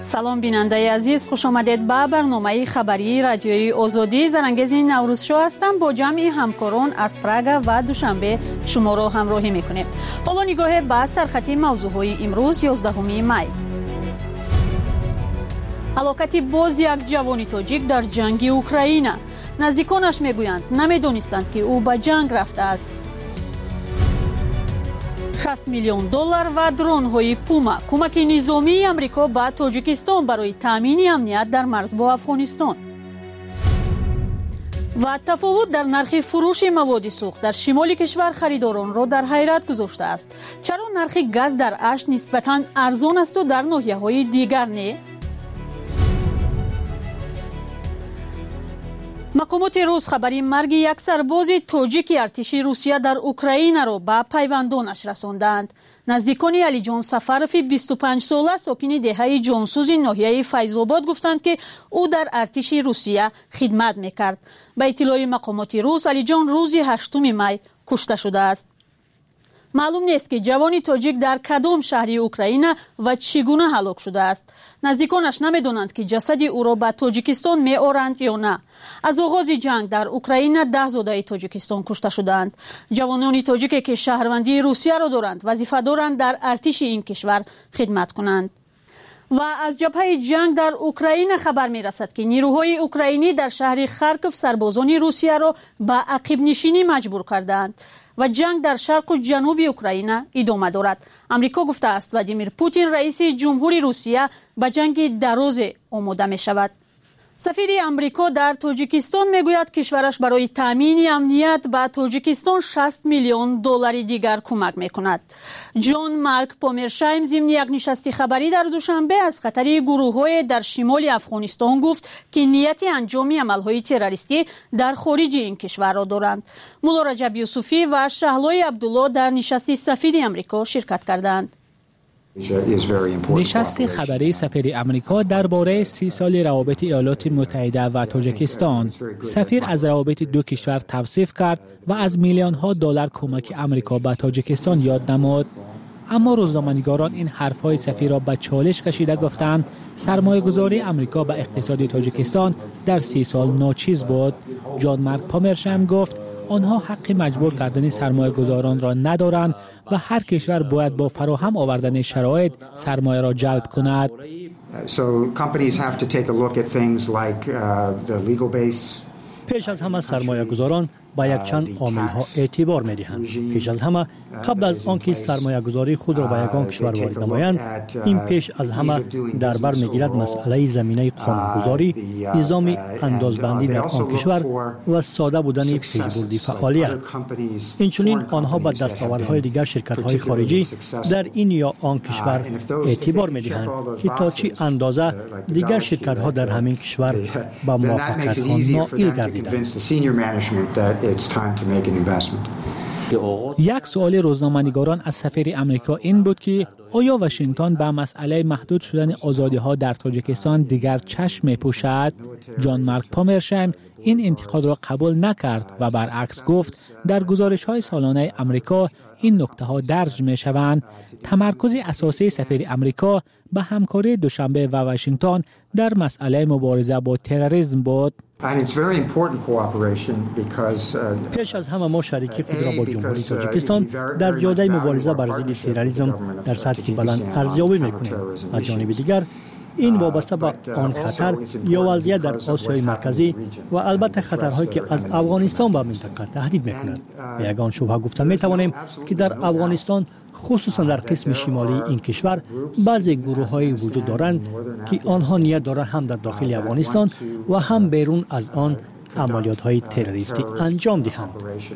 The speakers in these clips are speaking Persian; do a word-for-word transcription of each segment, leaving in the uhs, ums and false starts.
سلام بیننده عزیز، خوش آمدید به برنامه خبری رادیوی آزادی. زرنگز نوروز شو هستم. با جمع همکاران از پراگ و دوشنبه شما را همراهی میکنیم. حالا نگاه به سرخط موضوعهای امروز یازدهم می. هلاکت باز یک جوان تاجیک در جنگ اوکراین. نزدیکانش میگویند نمیدانستند که او به جنگ رفته است. شصت میلیون دلار و درون های پوما کمک نظامی امریکا به تاجیکستان برای تامین امنیت در مرز با افغانستان. و تفاوت در نرخ فروش مواد سوخت در شمال کشور خریداران را در حیرت گذاشته است. چرا نرخ گاز در اش نسبتاً ارزان است و در ناحیه‌های دیگر نه؟ مقامات روس خبری مرگ یک سرباز تاجیک ارتش روسیه در اوکراین را به پیوندانش رساندند. نزدیکان علی جان سفروف بیست و پنج ساله ساکن دهه جانسوز ناحیه فیض‌آباد گفتند که او در ارتش روسیه خدمت میکرد. به اطلاع مقامات روس علی جان روز هشتم می کشته شده است. معلوم نیست که جوانی تاجیک در کدام شهری اوکراین و چگونه هلاک شده است. نزدیکانش نمیدونند که جسد او را به تاجیکستان می آورند یا نه. از آغاز جنگ در اوکراین ده زاده تاجیکستان کشته شدند. جوانان تاجیک که شهروندی روسیه را دارند وظیفه دارند در ارتش این کشور خدمت کنند. و از جبهه جنگ در اوکراین خبر می رسد که نیروهای اوکراینی در شهر خارکوف سربازان روسیه را به عقب نشینی مجبور کردند و جنگ در شرق و جنوب اوکراین ادامه دارد. امریکا گفته است ولادیمیر پوتین رئیس جمهوری روسیه به جنگ دراز آماده می شود. سفیر امریکا در تاجیکستان میگوید کشورش برای تامین امنیت به تاجیکستان شصت میلیون دلار دیگر کمک میکند. جان مارک پامرشایم ضمن یک نشست خبری در دوشنبه از خطر گروه‌های در شمال افغانستان گفت که نیت انجام عمل‌های تروریستی در خارج این کشور را دارند. مولا رجب یوسفی و شهلای عبدالله در نشست سفیر امریکا شرکت کردند. نشست خبری سفیر امریکا درباره سی سال روابط ایالات متحده و تاجیکستان. سفیر از روابط دو کشور توصیف کرد و از میلیون ها دلار کمک امریکا به تاجیکستان یاد نمود. اما روزنامه‌نگاران این حرف‌های سفیر را به چالش کشیده گفتند سرمایه‌گذاری امریکا به اقتصاد تاجیکستان در سی سال ناچیز بود. جان مارک پامرشایم گفت آنها حق مجبور کردن سرمایه گذاران را ندارند و هر کشور باید با فراهم آوردن شرایط سرمایه را جلب کند. پیش از همه سرمایه گذاران با یک چند عامل ها اعتبار می دهند. پیش از همه قبل از آنکه سرمایه گذاری خود را به یگان کشور وارد نمایند، این پیش از همه در بر می گیرد مسئله زمینه قانونگذاری، نظام اندازبندی در آن کشور و ساده بودن پیشبرد فعالیت. اینچنین آنها به دستاوردهای دیگر شرکت های خارجی در این یا آن کشور اعتبار می دهند که تا چی اندازه دیگر شرکت ها در همین کشور به موافقت ها نائل گردیدند. یک سوال روزنامه‌نگاران از سفیر امریکا این بود که آیا واشنگتن به مسئله محدود شدن آزادی‌ها در تاجیکستان دیگر چشم می‌پوشد؟ جان مارک پامرشایم این انتقاد را قبول نکرد و برعکس گفت در گزارش‌های سالانه امریکا این نکته‌ها درج می‌شوند. تمرکز اساسی سفیر امریکا به همکاری دوشنبه و واشنگتن در مسئله مبارزه با تروریسم بود. پیش از همه ما شریکی خود را با جمهوری تاجیکستان در جاده مبارزه بر ضد تروریسم در سطح بلند ارزیابی می‌کنیم. از جانب دیگر این وابسته به آن خطر یا وضعیت در آسیای مرکزی و البته خطرهایی که از افغانستان به منطقه تهدید می‌کند. به یگان شبهه گفته می‌توانیم که در افغانستان خصوصا در قسم شمالی این کشور بعضی گروه‌های وجود دارند که آنها نیت دارند هم در داخل افغانستان و هم بیرون از آن عملیات‌های تروریستی انجام دهند.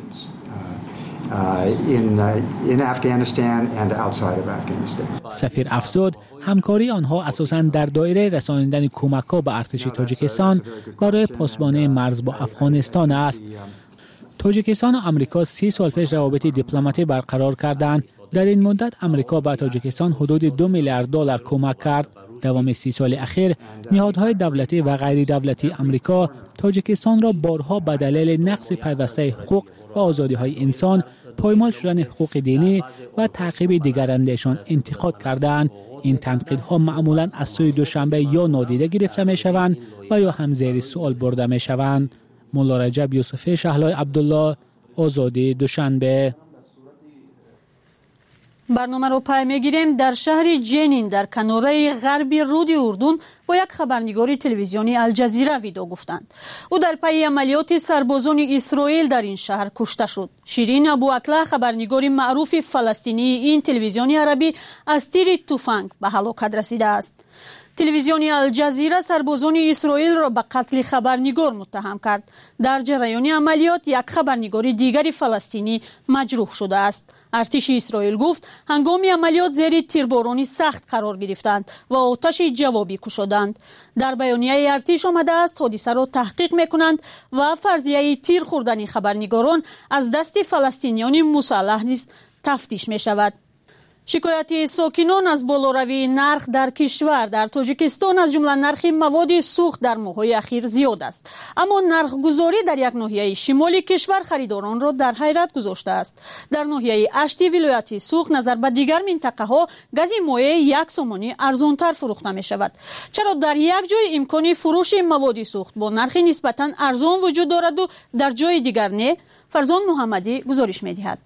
سفیر افزود همکاری آنها اساساً در دایره رساندن کمک‌ها به ارتش تاجیکستان برای پاسبانی مرز با افغانستان است. تاجیکستان و آمریکا سی سال پیش روابط دیپلماتی برقرار کردند. در این مدت آمریکا به تاجیکستان حدود دو میلیارد دلار کمک کرد. دوام سی سال اخیر نهادهای دولتی و غیر دولتی آمریکا تاجیکستان را بارها به دلیل نقض پیوسته حقوق و آزادی‌های انسان پایمال شدن حقوق دینی و تعقیب دیگرندشان انتقاد کردند. این تنقیدها معمولاً از سوی دوشنبه یا نادیده گرفته می شوند و یا هم زیر سوال برده می شوند. مولا رجب یوسف شهلای عبدالله، آزادی، دوشنبه. برنامه رو پای میگیریم. در شهر جنین در کناره غربی رود اردن با یک خبرنگار تلویزیونی الجزیره ویدیو گفتند. او در پی عملیات سربازان اسرائیل در این شهر کشته شد. شیرین ابواکله خبرنگار معروف فلسطینی این تلویزیونی عربی از تیر تفنگ به هلاکت رسیده است. تلویزیون الجزیره سربازان اسرائیل را به قتل خبرنگار متهم کرد. در جریان عملیات یک خبرنگار دیگری فلسطینی مجروح شده است. ارتش اسرائیل گفت هنگام عملیات زیر تیربارانی سخت قرار گرفتند و آتش جوابی کشیدند. در بیانیه ارتش آمده است حادثه را تحقیق میکنند و فرضیه تیر خوردن خبرنگاران از دست فلسطینیان مسلح نیز تفتیش می شود. شکایت ساکنان از بالاروی نرخ در کشور در تاجیکستان از جمله نرخ مواد سوخت در ماه‌های اخیر زیاد است، اما نرخ گذاری در یک ناحیه شمالی کشور خریداران را در حیرت گذاشته است. در ناحیه اشتی ولایت سوخت نظر به دیگر منطقه ها گاز مایع یک سومانی ارزانتر فروخته می شود. چرا در یک جای امکان فروش مواد سوخت با نرخ نسبتاً ارزان وجود دارد و در جای دیگر نه؟ فرزان محمدی گزارش می دهد.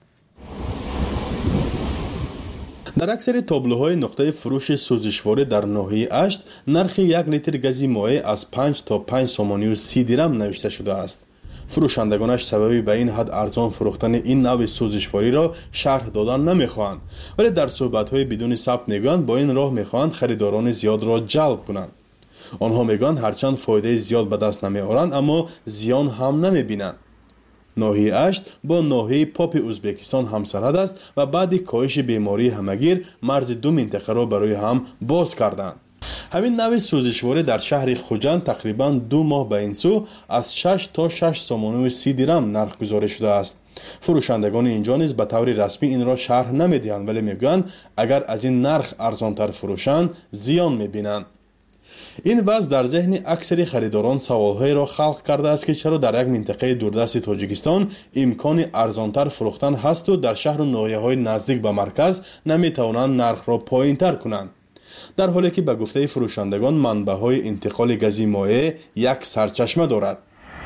در اکثر تابلوهای نقطه فروش سوزشواری در ناحیه اشت نرخ یک لیتر گاز مایع از پنج تا پنج سومانی و سی درم نوشته شده است. فروشندگانش سببی به این حد ارزان فروختن این نوع سوزشواری را شرح دادن نمیخواهند، ولی در صحبت‌های بدون ثبت میگویند با این راه میخواهند خریداران زیاد را جلب کنند. آنها میگویند هرچند فایده زیاد به دست نمیآورند اما زیان هم نمیبینند. ناحیه اشت با ناحیه پاپ ازبکستان همسرحد است و بعد کاهش بیماری همگیر مرز دو منطقه را برای هم باز کردند. همین نوع سوزشواری در شهر خوجند تقریبا دو ماه به این سو از شش تا شش سومانی و سی درم نرخ گذاری شده است. فروشندگان اینجا نیز به طور رسمی این را شرح نمیدهند، ولی میگویند اگر از این نرخ ارزانتر فروشند زیان میبینند. این وضع در ذهن اکثر خریداران سوالهای را خلق کرده است که چرا در یک منطقه دوردست تاجیکستان امکان ارزانتر فروختن هست و در شهر و ناحیه‌های نزدیک به مرکز نمیتوانند نرخ را پایینتر کنند، در حالی که به گفته فروشندگان منبع‌های انتقال گاز مایع یک سرچشمه دارد.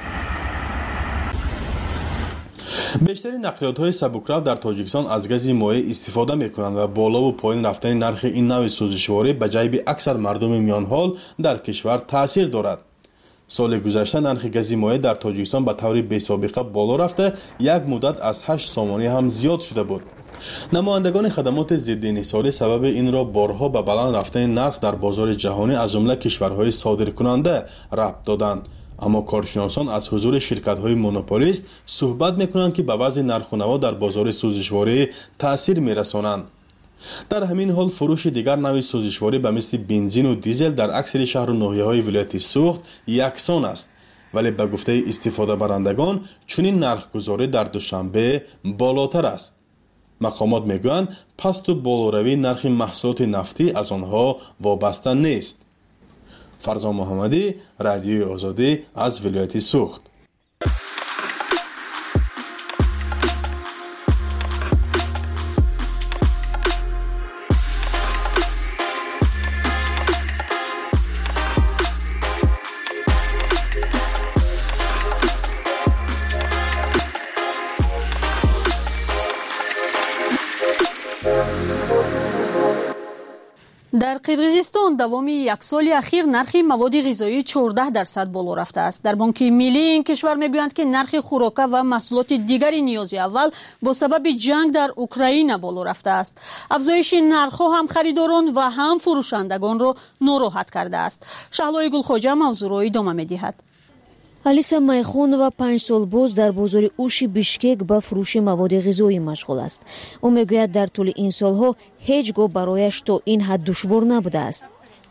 بیشتر نقلیات‌های سبکرو در تاجیکستان از گاز مایع استفاده می‌کنند و بالا و پایین رفتن نرخ این نوع سوزشواری به جیب اکثر مردم میان حال در کشور تاثیر دارد. سال گذشته نرخ گاز مایع در تاجیکستان به طور بی‌سابقه بالا رفته یک مدت از هشت سومانی هم زیاد شده بود. نمایندگان خدمات ضد انحصاری سبب این را بارها به بلند رفتن نرخ در بازار جهانی از جمله کشورهای صادرکننده ربط دادند، اما کارشناسان از حضور شرکت‌های مونوپولیست صحبت می‌کنند که به وضع نرخ و نوا در بازار سوزشواری تأثیر می‌رسانند. در همین حال فروش دیگر نوع سوزشواری به مثل بنزین و دیزل در اکثر شهر و ناحیه‌های ولایت سوخت یکسان است، ولی به گفته استفاده برندگان چنین نرخ‌گذاری در دوشنبه بالاتر است. مقامات میگویند پست و بالاروی نرخ محصولات نفتی از آنها وابسته نیست. فرزان محمدی، رادیوی آزادی از ولایت سوخت. در قرقیزستان دوام یک سال اخیر نرخ مواد غذایی چهارده درصد بالا رفته است. در بانک ملی این کشور میگویند که نرخ خوراک و محصولات دیگری نیاز اول با سبب جنگ در اوکراین بالا رفته است. افزایش نرخ‌ها هم خریداران و هم فروشندگان را ناراحت کرده است. شهلای گلخواجه موضوع را ادامه می‌دهد. алиса майхонова панҷ сол боз дар бозори уши бишкек ба фурӯши маводи ғизоӣ машғул аст. ӯ мегӯяд дар тӯли ин солҳо ҳеҷ гоҳ барояш то ин ҳад душвор набудааст.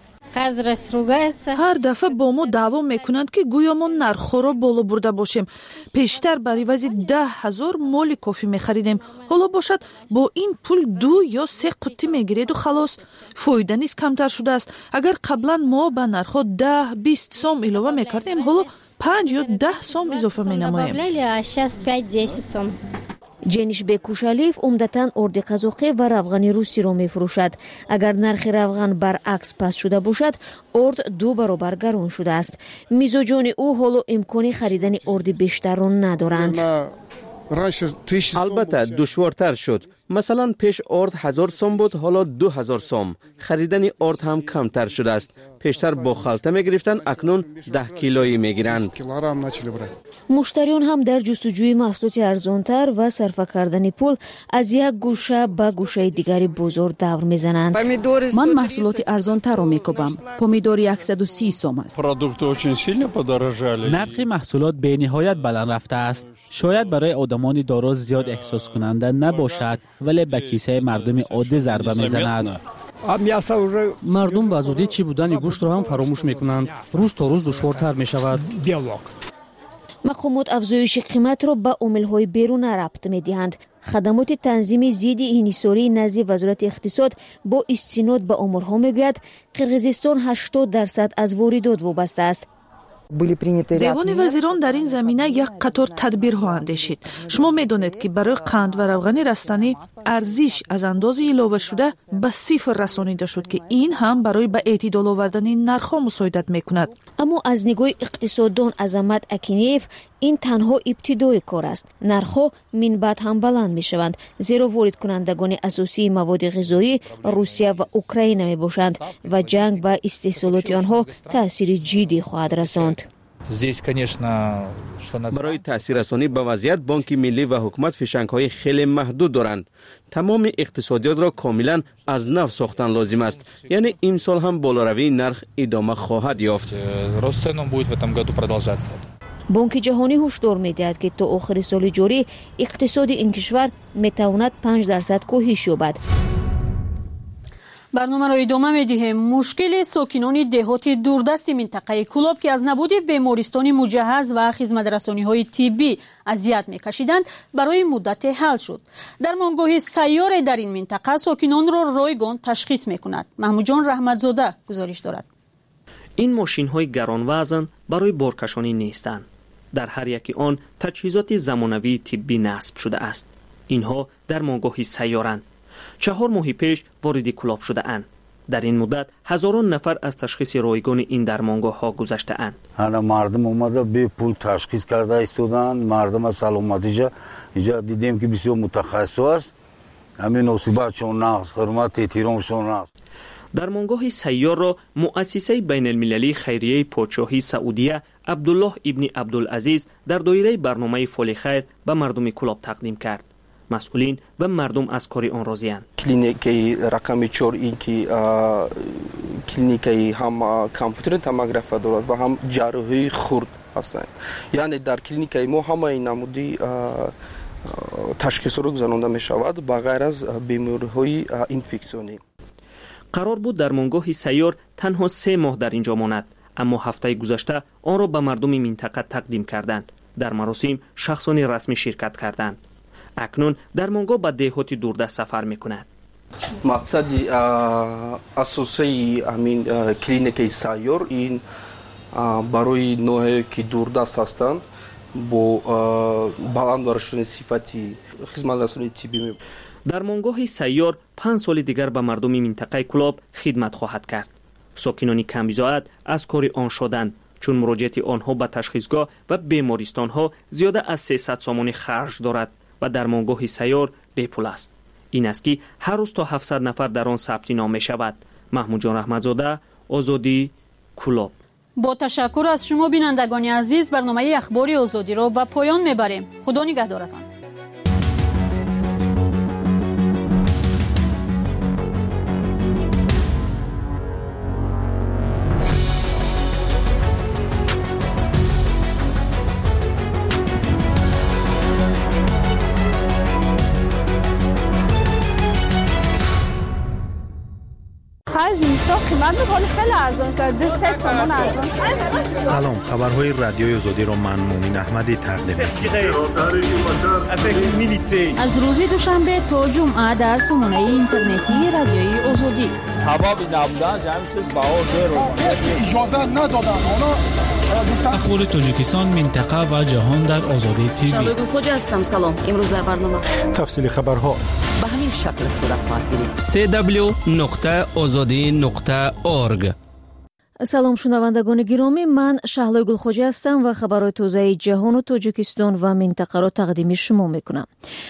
ҳар дафъа бо мо даъво мекунанд ки гӯё мо нархҳоро боло бурда бошем. пештар бар ивази даҳ ҳазор моли кофӣ мехаридем. ҳоло бошад бо ин пул ду ё се қуттӣ мегиреду халос. фоида низ камтар шудааст. агар қаблан мо ба нархҳо даҳ бист сом илова мекардем, ҳоло панҷ ё даҳ сом изофа менамоем. جنیش بکوشالیف عمدتاً ارد قزاقی و روغن روسی را می‌فروشد. اگر نرخ روغن برعکس پست شده باشد، ارد دو برابر گران شده است. میزوجان او حالا امکان خریدن ارد بیشتر را ندارند. البته دشوارتر شد. مثلا پیش ارد هزار سوم بود، حالا دو هزار سوم. خریدن ارد هم کمتر شده است. پیشتر با خلطه می گرفتن، اکنون ده کیلویی می گیرند. مشتریان هم در جستجوی محصولات ارزانتر و صرف کردن پول از یک گوشه به گوشه دیگری بازار دور میزنند. من محصولات ارزانتر را میکوبم. پومیدور صد و سی سوم است. نرخ محصولات به نهایت بلند رفته است. شاید برای آدمان دارا زیاد احساس کننده نباشد، ولی به کیسه مردم عادی ضربه میزند. مردم به زودی چی بودن گوشت را هم فراموش میکنند. روز تا روز دشوارتر میشود. مقامات افزایش قیمت را به عامل‌های بیرون ربط می‌دهند. خدمات تنظیم ضد انحصاری نزد وزارت اقتصاد با استناد به آمارها میگوید قرقیزستان هشتاد درصد از واردات وابسته است. دیوان وزیران در این زمینه یک قطار تدبیرها اندیشید. شما میدانید که برای قند و روغن رستنی ارزش از اندازه علاوه شده به صفر رسانیده شد که این هم برای به اعتدال آوردن نرخ‌ها مساعدت میکند. اما از نگاه اقتصاددان عظمت اکینیف این تنها ابتدای کار است. نرخ‌ها من بعد هم بلند میشوند، زیرا وارد کنندگان اساسی مواد غذایی روسیه و اوکراین میباشند و جنگ و استحصالات آنها تأثیر جدی خواهد رساند. برای تاثیررسانی به وضعیت بانک ملی و حکومت فشنگ‌های خیلی محدود دارند. تمام اقتصادیات را کاملا از نو ساختن لازم است. یعنی امسال هم بالاروی نرخ ادامه خواهد یافت. بانک جهانی هشدار می‌دهد که تا آخر سال جاری اقتصاد این کشور میتواند پنج درصد کاهش یابد. برنامه را ادامه می‌دهیم. مشکل ساکنان دهات دوردست منطقه کولاب که از نبود بیمارستان مجهز و خدمت‌رسانی‌های طبی اذیت می‌کشیدند برای مدت حل شد. در مانگاه سیار در این منطقه ساکنان را رایگان تشخیص می‌کند. محمود جان رحمتزاده گزارش دارد. این ماشین‌های گران‌وزن برای بارکشانی نیستند. در هر یکی آن تجهیزات زمانوی طبی نصب شده است. اینها در مانگاه سیارند. چهار ماه پیش وارد کولاب شده اند. در این مدت هزاران نفر از تشخیص رایگان این درمانگاه ها گذشته اند. حالا مردم اومده به پول تشخیص کرده ایستادن. مردم از سلامتیش اینجا دیدیم که بسیار متخصص است. همین نصیبتشون نقص، حرمت احترامشون نقص. درمانگاه سیار را مؤسسه بین المللی خیریه پادشاهی سعودیه عبدالله ابن عبدالعزیز در دایره برنامه فال خیر به مردم کولاب تقدیم کرد. مسئولین و مردم از کار آن راضی‌اند. کلینیکی رقم چهار این که کلینیکی هم کامپیوتر توموگرافی دارد و هم جراحی خرد هستند. یعنی در کلینیکی ما همه این نمودی تشخیص را گذرانده می شود به غیر از بیماری‌های انفکسیونی. قرار بود در مانگاه سیار تنها سه ماه در اینجا ماند، اما هفته گذشته آن را به مردم منطقه تقدیم کردند. در مراسم شخصان رسمی شرکت کردند. اکنون در مانگاه به دهات دوردست سفر میکند. مقصد اساسی همین کلینیک سیار این برای نوعی که دوردست هستند با بلند داشتن صفتی خدمت رسانی طبی. در مانگاه سیار پنج سال دیگر به مردم منطقه کولاب خدمت خواهد کرد. ساکنان کمیزاعت از کار آن شدند، چون مراجعت آنها به تشخیصگاه و بیمارستان ها زیاده از سیصد سوم خرج دارد و در مانگاه سیار بی پول است. این است که هر روز تا هفتصد نفر در آن ثبت نام می شود. محمود جان رحمتزاده، آزادی، کولاب. با تشکر از شما بینندگان عزیز، برنامه اخبار آزادی را به پایان میبریم. خدا نگهدارتان. سلام، خبرهای رادیوی آزادی را من مومن احمدی تقدیم می‌کنم. از روز دوشنبه تا جمعه در سامانه اینترنتی رادیوی آزادی. سبب نبودن همین چیز باور رو اجازه ندادن. اونا اخبار تاجیکستان، منطقه و جهان در آزادی تیوی. شالوی خوجا هستم. سلام. امروز در برنامه تفصیل خبرها به همین شکل صورت خواهد گرفت. سی دبلیو نقطه آزادی نقطه اورگ. سلام شنوندگان گرامی، من شهلوی گلخوجی هستم و خبرهای تازه جهان و تاجیکستان و منطقه را تقدیم شما میکنم.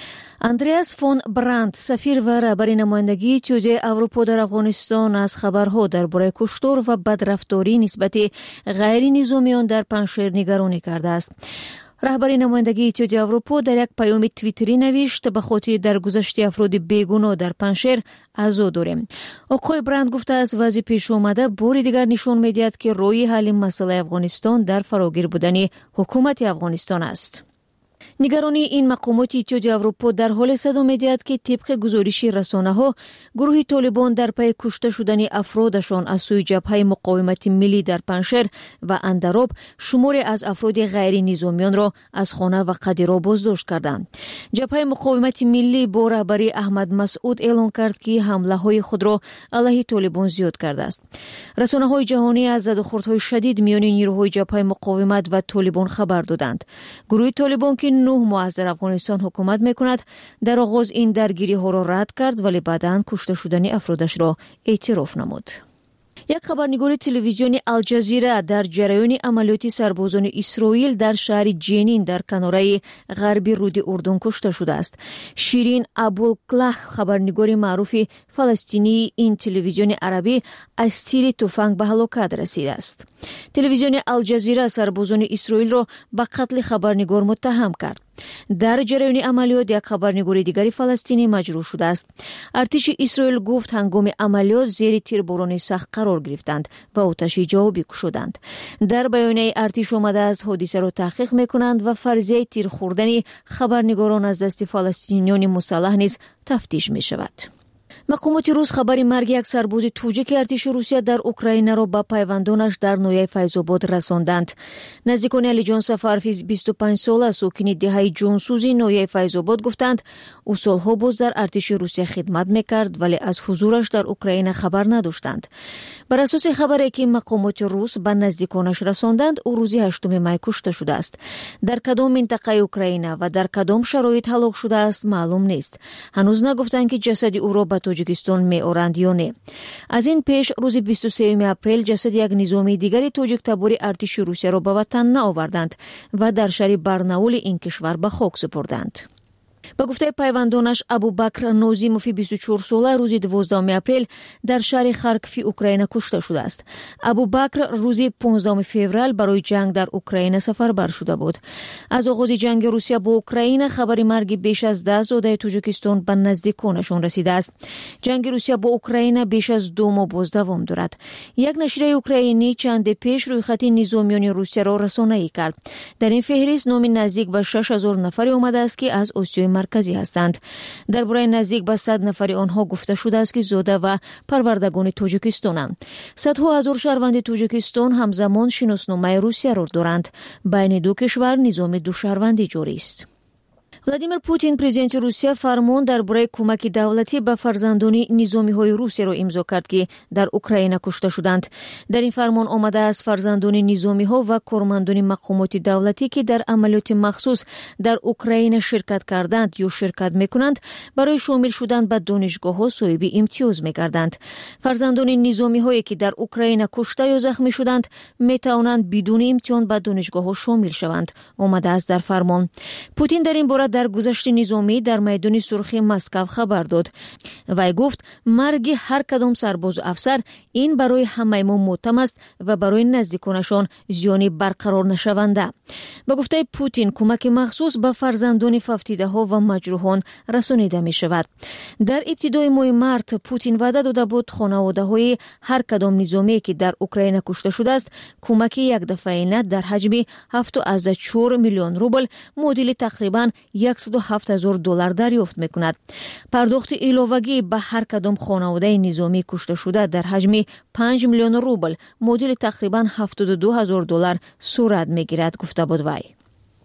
اندریاس فون برانت، سفیر و رهبر نمایندگی اتحادیه اروپا در افغانستان، از خبرها درباره کشتار و بدرفتاری نسبت غیر نظامیان در پنجشیر نگرانی کرده است. رهبر نمایندگی اتحادیه اروپا در یک پیام توییتری نوشت: به خاطر درگذشت افراد بیگناه در پنجشیر عزا داریم. آقای برند گفته است وضع پیش آمده بار دیگر نشان می‌دهد که راه حل مسئله افغانستان در فراگیر بودن حکومت افغانستان است. نگرانی این مقامات اتحادیه اروپا در حال صدا می‌دهد که طبق گزارش رسانه‌ها گروه طالبان در پی کشته شدن افرادشان از سوی جبهه مقاومت ملی در پنجشیر و اندراب شماری از افراد غیر نظامیان را از خانه و قدیرا بازداشت کردند. جبهه مقاومت ملی با رهبری احمد مسعود اعلام کرد که حمله‌های خود را علیه طالبان زیاد کرده است. رسانه‌های جهانی از زدوخوردهای شدید میان نیروهای جبهه مقاومت و طالبان خبر دادند. گروه طالبان که نه ماه در افغانستان حکومت میکند در آغاز این درگیری ها را رد کرد، ولی بعداً کشته شدن افرادش را اعتراف نمود. یک خبرنگار تلویزیون الجزیره در جریان عملیات سربازان اسرائیل در شهر جنین در کناره غربی رود اردن کشته شده است. شیرین ابوالکلح، خبرنگار معروف فلسطینی این تلویزیون عربی، از تیر تفنگ به هلاکت رسیده است. تلویزیون الجزیره سربازان اسرائیل را به قتل خبرنگار متهم کرد. در جریان عملیات یک خبرنگار دیگری فلسطینی مجروح شده است. ارتش اسرائیل گفت هنگام عملیات زیر تیرباران سخت قرار گرفتند و آتش جوابی کشیدند. در بیانیه ارتش آمده است حادثه را تحقیق میکنند و فرضیه تیر خوردن خبرنگاران از دست فلسطینیان مسلح نیز تفتیش می شود. مقامات روس خبر مرگ یک سرباز توجیک ارتش روسیه در اوکراین را به پیوندانش در نویه فیض‌آباد رساندند. نزدیکان علی جان سفروی بیست و پنج ساله ساکن دهه جانسوزی نویه فیض‌آباد گفتند او سالها باز در ارتش روسیه خدمت میکرد ولی از حضورش در اوکراین خبر نداشتند. بر اساس خبری که مقامات روس به نزدیکانش رساندند او روز هشتم می کشته شده است. در کدام منطقه اوکراین و در کدام شرایط هلاک شده است معلوم نیست. هنوز نگفتند که جسد او را به تاجیکستان می آورند یا نه. از این پیش روز بیست و سوم اپریل جسد یک نظامی دیگری تاجیک تبار ارتش روسیه را به وطن نآوردند و در شهر برناول این کشور به خاک سپردند. با گفته پیوندانش ابوبکر نوزیموفی بیست و چهار ساله روز دوازدهم اپریل در شهر خارکیف اوکراین کشته شده است. ابوبکر روز پانزدهم فوریه برای جنگ در اوکراین سفربر شده بود. از آغاز جنگ روسیه با اوکراین خبر مرگ بیش از ده زاده تاجیکستان به نزدیکانشان رسیده است. جنگ روسیه با اوکراین بیش از دو ماه باز دوام دارد. یک نشریه اوکراینی چند پیش روی خط نظامیان روسیه را رسانه‌ای کرد. در این فهرست نام نزدیک به شش هزار نفر آمده است که از آسیای مرکزی هستند. درباره نزدیک به صد نفر آنها گفته شده است که زاده و پروردگان تاجیکستانند. صدها هزار شهروند تاجیکستان همزمان شناسنامه روسیه را دارند. بین دو کشور نظام دو شهروندی جاری است. ولادیمیر پوتین پرزیدنت روسیه فرمان درباره کمک دولتی به فرزندان نظامی‌های روسیه را امضا کرد که در اوکراین کشته شدند. در این فرمان آمده است فرزندان نظامی‌ها و کارمندان مقامات دولتی که در عملیات مخصوص در اوکراین شرکت کردند یا شرکت می‌کنند برای شامل شدن به دانشگاه‌ها صاحب امتیاز می‌گردند. فرزندان نظامی‌هایی که در اوکراین کشته یا زخمی شدند می‌توانند بدون امتحان به دانشگاه‌ها شامل شوند. آمده است در فرمان. پوتین در این باره در گذشت نظامی در میدان سرخی مسکو خبر داد. وی گفت مرگ هر کدام سرباز و افسر این برای همه ما ماتم است و برای نزدیکانشان زیانی برقرار نشونده. به گفته پوتین کمک مخصوص به فرزندان فوتیده ها و مجروحان رسانیده می شود. در ابتدای ماه مارس پوتین وعده داده بود خانواده های هر کدام نظامی که در اوکراین کشته شده است کمک یک دفعه در حجم هفت و چهار میلیون روبل معادل تقریبا صد و هفت هزار دلار دریافت میکند. پرداخت علاوه‌ای به هر کدام خانواده نظامی کشته شده در حجم پنج میلیون روبل معادل تقریبا هفتاد و دو هزار دلار صورت میگیرد، گفته بود وی.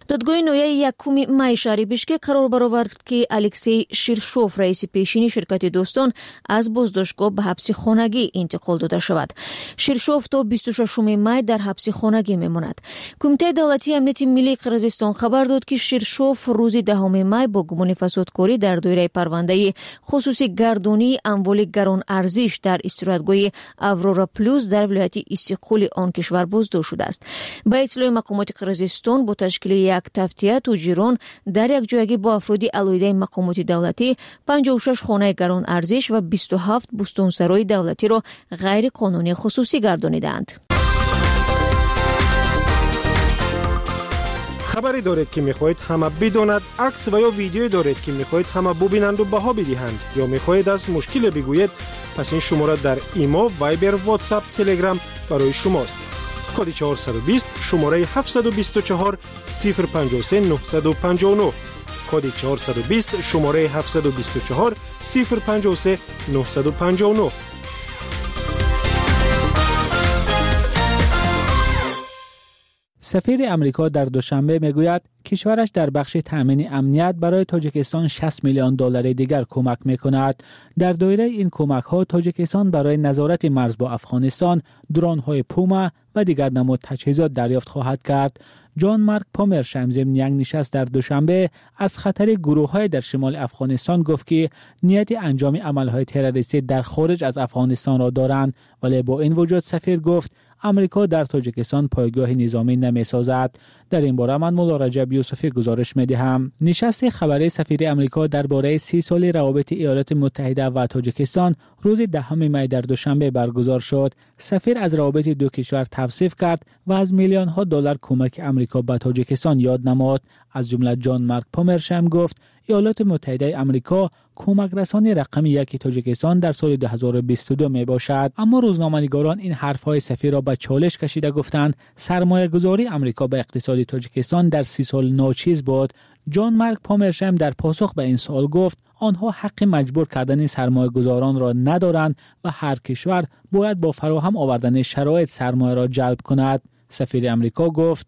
دادگاه نویه یکم می شهر بیشکک قرار برآورد که الکسی شیرشوف رئیس پیشین شرکت دوستان از بازداشتگاه به حبس خانگی انتقال داده شود. شیرشوف تا بیست و ششم می در حبس خانگی میماند. کمیته دولتی امنیت ملی قرقیزستان خبر داد که شیرشوف روز دهم می با گمان فسادکاری در دایره پرونده خصوصی گردانی اموال گران ارزش در استراحتگاه اورورا پلوس در ولایت استقلال آن کشور بازداشت شده است. با اطلاع مقامات قرقیزستان با تشکیل یک تفتیه توجیران در یک جایگی با افرادی علایده مقامات دولتی پنجاه و شش خانه گران ارزش و بیست و هفت بستانسرای دولتی را غیر قانونی خصوصی گردانیدند. خبری دارید که میخواهید همه بداند، عکس و یا ویدیویی دارید که میخواهید همه ببینند و بها بدهند یا میخواهید از مشکل بگویید، پس این شماره در ایما، وایبر، واتساپ، تلگرام برای شماست. کد چهارصد و بیست شماره هفتصد و بیست و چهار صفر پنجاه و سه نهصد و پنجاه و نه. کد چهارصد و بیست شماره هفتصد و بیست و چهار صفر پنجاه و سه نهصد و پنجاه و نه. سفیر امریکا در دوشنبه میگوید کشورش در بخش تامین امنیت برای تاجیکستان شصت میلیون دلار دیگر کمک میکند. در دایره این کمک ها تاجیکستان برای نظارت مرز با افغانستان درون های پوما و دیگر نماد تجهیزات دریافت خواهد کرد. جان مارک پامرشم ضمن یک نشست در دوشنبه از خطر گروه های در شمال افغانستان گفت که نیت انجام عمل های تروریستی در خارج از افغانستان را دارند، ولی با این وجود سفیر گفت امریکا در تاجیکستان پایگاه نظامی نمی سازد. در این باره من مولا رجب یوسفی گزارش می دهم. نشست خبری سفیر امریکا درباره سی سال روابط ایالات متحده و تاجیکستان روز دهم می در دوشنبه برگزار شد. سفیر از روابط دو کشور توصیف کرد و از میلیون ها دلار کمک امریکا به تاجیکستان یاد نمود. از جمله جان مارک پامرشم گفت ایالات متحده امریکا کمک رسانی رقم یک تاجیکستان در سال دو هزار و بیست و دو می باشد. اما روزنامه‌نگاران این حرف‌های سفیر را به چالش کشیده گفتند سرمایه گذاری امریکا به اقتصاد تاجیکستان در سی سال ناچیز بود. جان مارک پامرشم در پاسخ به این سوال گفت آنها حق مجبور کردن سرمایه گذاران را ندارند و هر کشور باید با فراهم آوردن شرایط سرمایه را جلب کند. سفیر امریکا گفت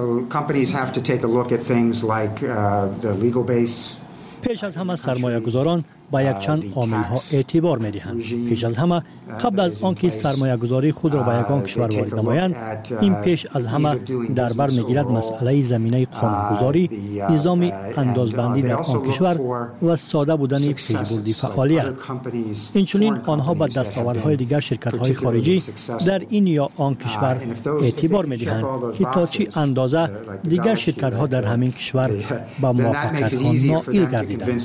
پیش از همه سرمایه گذاران با یک چند عامل ها اعتبار می دهند. پیش از همه قبل از آنکه سرمایه گذاری خود را به یگان کشور وارد نمایند، این پیش از همه در بر می گیرد مسئله زمینه قانونگذاری، نظام اندازبندی در آن کشور و ساده بودن پیشبرد فعالیت. اینچنین آنها با دستاوردهای دیگر شرکت های خارجی در این یا آن کشور اعتبار می دهند که تا چی اندازه دیگر شرکت ها در همین کشور با موافقت ها نائل گردیدند.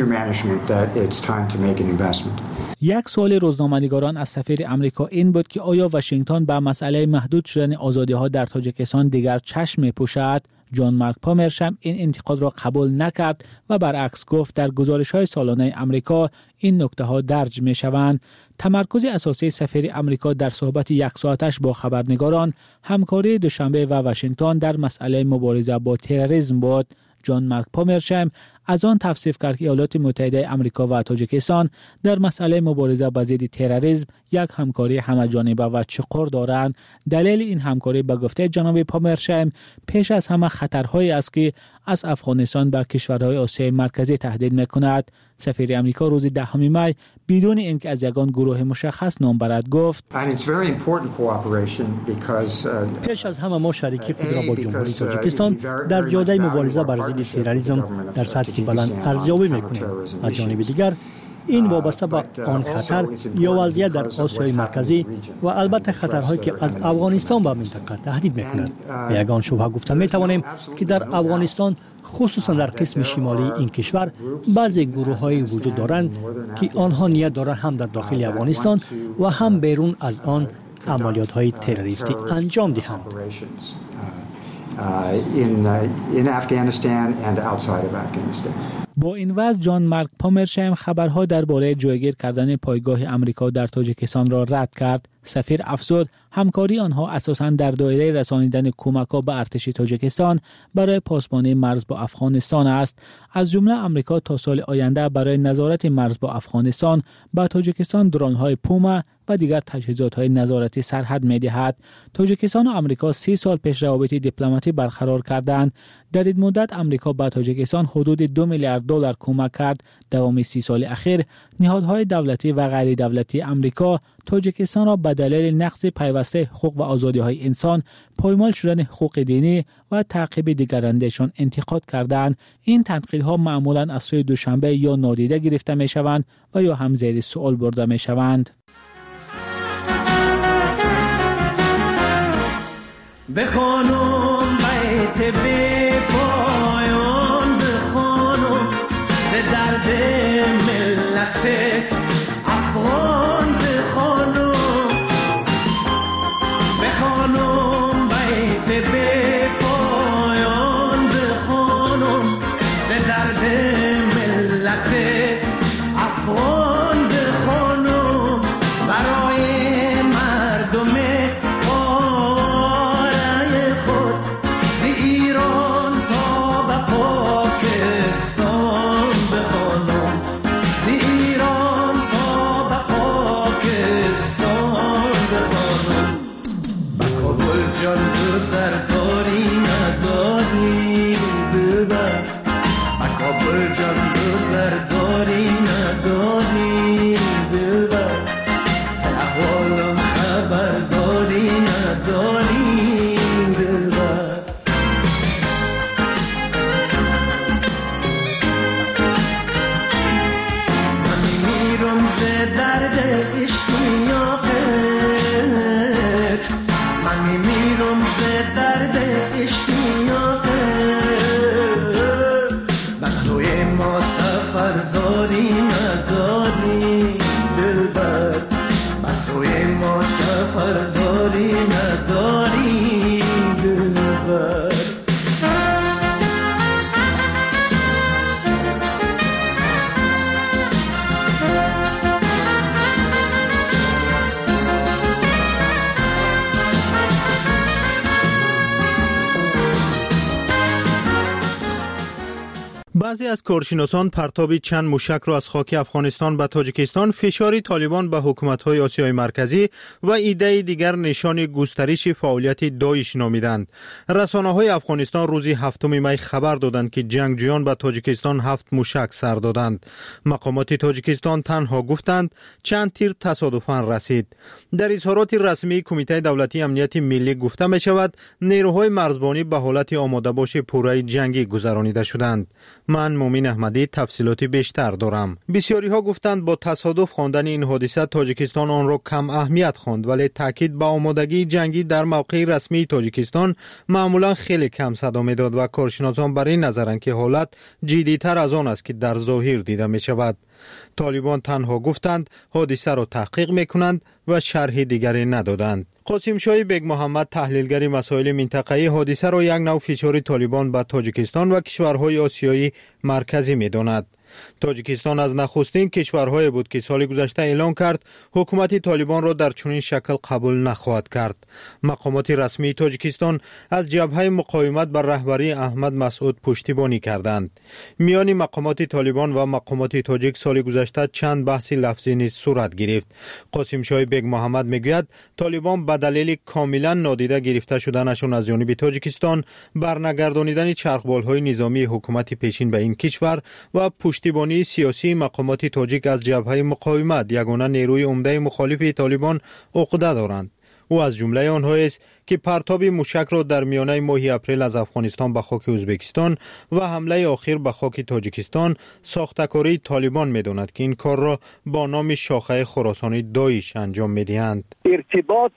یک سوال روزنامه‌نگاران از سفیر امریکا این بود که آیا واشنگتن به مسئله محدود شدن آزادی‌ها در تاجیکستان دیگر چشم می‌پوشد؟ جان مارک پامرشم این انتقاد را قبول نکرد و برعکس گفت در گزارش‌های سالانه امریکا این نکته‌ها درج می‌شوند. تمرکز اساسی سفیر امریکا در صحبت یک ساعتش با خبرنگاران همکاری دوشنبه و واشنگتن در مسئله مبارزه با تروریسم بود. جان مارک پامرشم از آن توصیف کرد که ایالات متحده امریکا و تاجیکستان در مسئله مبارزه با ضد تروریسم یک همکاری همه‌جانبه و چقور دارند. دلیل این همکاری به گفته جناب پامرشم پیش از همه خطرهایی است که از افغانستان به کشورهای آسیای مرکزی تهدید می‌کند. سفیر امریکا روز دهم می بدون اینکه از یگان گروه مشخص نام برد گفت پیش از همه ما شریکی خود را با جمهوری تاجیکستان در جاده مبارزه بر ضد تروریسم در سطح بلند ارزیابی می‌کنیم. از جانب دیگر این وابسته به آن خطر یا وضعیت در آسیای مرکزی و البته خطرهایی که از افغانستان به منطقه تهدید می‌کند. به یگان شبهه گفته می‌توانیم که در افغانستان خصوصا در قسم شمالی این کشور بعضی گروه‌های وجود دارند که آنها نیت دارند هم در داخل افغانستان و هم بیرون از آن عملیات‌های تروریستی انجام دهند. با این وضع جان مارک پامرشایم خبرها درباره جایگیر کردن پایگاه آمریکا در تاجیکستان را رد کرد. سفیر افزود همکاری آنها اساساً در دایره رسانیدن کمک‌ها به ارتش تاجیکستان برای پاسبانی مرز با افغانستان است. از جمله آمریکا تا سال آینده برای نظارت مرز با افغانستان به تاجیکستان درون‌های پوما و دیگر تجهیزات‌های نظارتی سرحد می‌دهد. تاجیکستان و آمریکا سی سال پیش روابط دیپلماتی برقرار کردند. در این مدت آمریکا به تاجیکستان حدود دو میلیارد دلار کمک کرد. دوام سی سال اخیر نهادهای دولتی و غیر دولتی آمریکا تاجیکستان را به دلیل نقض پیوسته حقوق و آزادی‌های انسان، پایمال شدن حقوق دینی و تعقیب دیگرندهشان انتقاد کردند. این تنقیدها معمولاً از سوی دوشنبه یا نادیده گرفته می‌شوند و یا هم زیر سوال برده می‌شوند. بخوانم بیت بی پایان، بخوانم ز درد ملت افغان، بخوانم بخوانم بیت بی پایان، بخوانم ز درد ملت افغان، بخوانم برای مردم بعضی از کارشناسان پرتاب چند موشک را از خاک افغانستان به تاجیکستان فشاری طالبان به حکومت‌های آسیای مرکزی و ایده دیگر نشان گسترش فعالیت داعش نامیدند. رسانه‌های افغانستان روز هفتم می خبر دادند که جنگجویان به تاجیکستان هفت موشک سر دادند. مقامات تاجیکستان تنها گفتند چند تیر تصادفاً رسید. در اظهارات رسمی کمیته دولتی امنیت ملی گفته می شود نیروهای مرزبانی به حالت آماده باش پوره جنگی گذرانیده شدند. من مومین احمدی تفصیلات بیشتر دارم. بسیاری ها گفتند با تصادف خواندن این حادثه تاجیکستان آن را کم اهمیت خواند، ولی تاکید به آمادگی جنگی در موقع رسمی تاجیکستان معمولا خیلی کم صدا میداد و کارشناسان بر این نظرند که حالت جدی‌تر از آن است که در ظاهر دیده می شود. طالبان تنها گفتند حادثه را تحقیق میکنند و شرح دیگری ندادند. قاسم شاه بیگ محمد تحلیلگر مسائل منطقه‌ای حادثه را یک نوع فشار طالبان به تاجیکستان و کشورهای آسیایی مرکزی می‌داند. تاجیکستان از نخستین کشورهای بود که سال گذشته اعلام کرد حکومت طالبان را در چنین شکل قبول نخواهد کرد. مقامات رسمی تاجیکستان از جبهه مقاومت بر رهبری احمد مسعود پشتیبانی کردند. میان مقامات طالبان و مقامات تاجیک سال گذشته چند بحث لفظی نیز صورت گرفت. قاسم شاه بیگ محمد میگوید طالبان به دلیل کاملا نادیده گرفته شدنشان از جانب تاجیکستان، برنگردانیدن چرخبال‌های نظامی حکومت پیشین به این کشور و پشتیبانی سیاسی مقامات تاجیک از جبهه مقاومت یگانه نیروی عمده مخالف طالبان عقده دارند. او از جمله آنها است که پرتاب موشک را در میانه ماه اپریل از افغانستان به خاک ازبکستان و حمله آخر به خاک تاجیکستان ساختکاری طالبان می‌داند که این کار را با نام شاخه خراسانی داعش انجام می‌دهند. ارتباط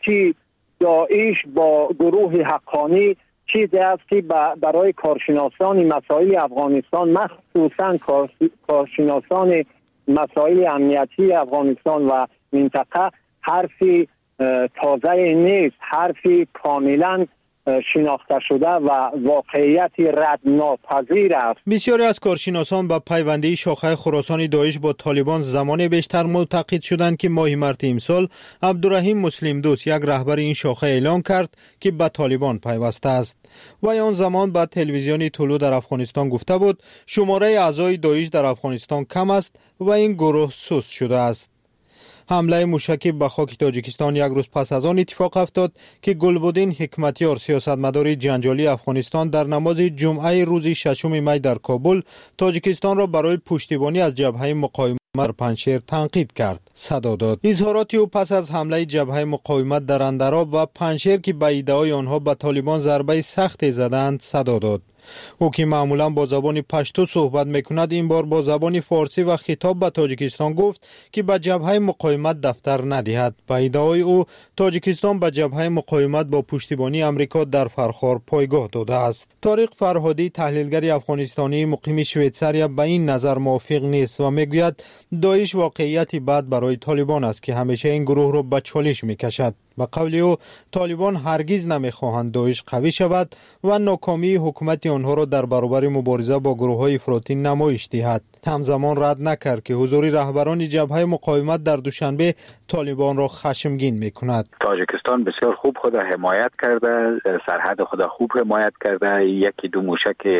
داعش با گروه حقانی چیزی است که برای کارشناسان مسائل افغانستان، مخصوصاً کارشناسان مسائل امنیتی افغانستان و منطقه، حرفی تازه نیست، حرفی کاملا شناخته شده و واقعیتی رد ناپذیر است. بسیاری از کارشناسان با پیوندی شاخه خراسان داعش با طالبان زمان بیشتر معتقد شدند که ماه مارس امسال عبدالرحیم مسلم دوست یک رهبر این شاخه اعلان کرد که به طالبان پیوسته است. و آن زمان با تلویزیون طلوع در افغانستان گفته بود شماره اعضای داعش در افغانستان کم است و این گروه سست شده است. حمله موشکی به خاک تاجیکستان یک روز پس از آن اتفاق افتاد که گلبدین حکمتیار سیاستمدار جنجالی افغانستان در نماز جمعه روز ششم می در کابل تاجیکستان را برای پشتیبانی از جبهه مقاومت در پنجشیر تنقید کرد. صدا داد. اظهارات او پس از حمله جبهه مقاومت در اندراب و پنجشیر که به ادعای آنها به طالبان ضربه سخت زدند صدا داد. او که معمولا با زبان پشتو صحبت میکند این بار با زبان فارسی و خطاب به تاجیکستان گفت که به جبهه مقاومت دفتر ندهد. به ادعای او تاجیکستان به جبهه مقاومت با پشتیبانی امریکا در فرخار پایگاه داده است. طارق فرهادی تحلیلگر افغانستانی مقیم شویتزاریا به این نظر موافق نیست و میگوید داعش واقعیتی بد برای طالبان است که همیشه این گروه را به چالش میکشد. به قول او طالبان هرگز نمیخواهند داعش قوی شود و ناکامی حکومت آنها را در برابر مبارزه با گروه‌های افراطی نمایش دهد. همزمان رد نکرد که حضور رهبران جبهه مقاومت در دوشنبه طالبان را خشمگین میکند. تاجیکستان بسیار خوب خود حمایت کرده، سرحد خود خوب حمایت کرده. یکی دو موشک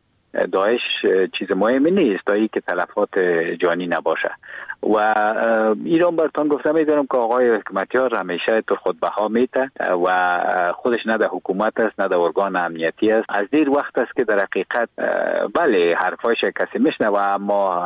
داعش چیز مهمی نیست تا ای که تلفات جانی نباشه. و ایران برتان گفته میدونم که آقای حکمتیار همیشه تو خود بها میته و خودش نه در حکومت است نه در ارگان امنیتی است. از دیر وقت است که در حقیقت بله حرفایش کسی میشنوه اما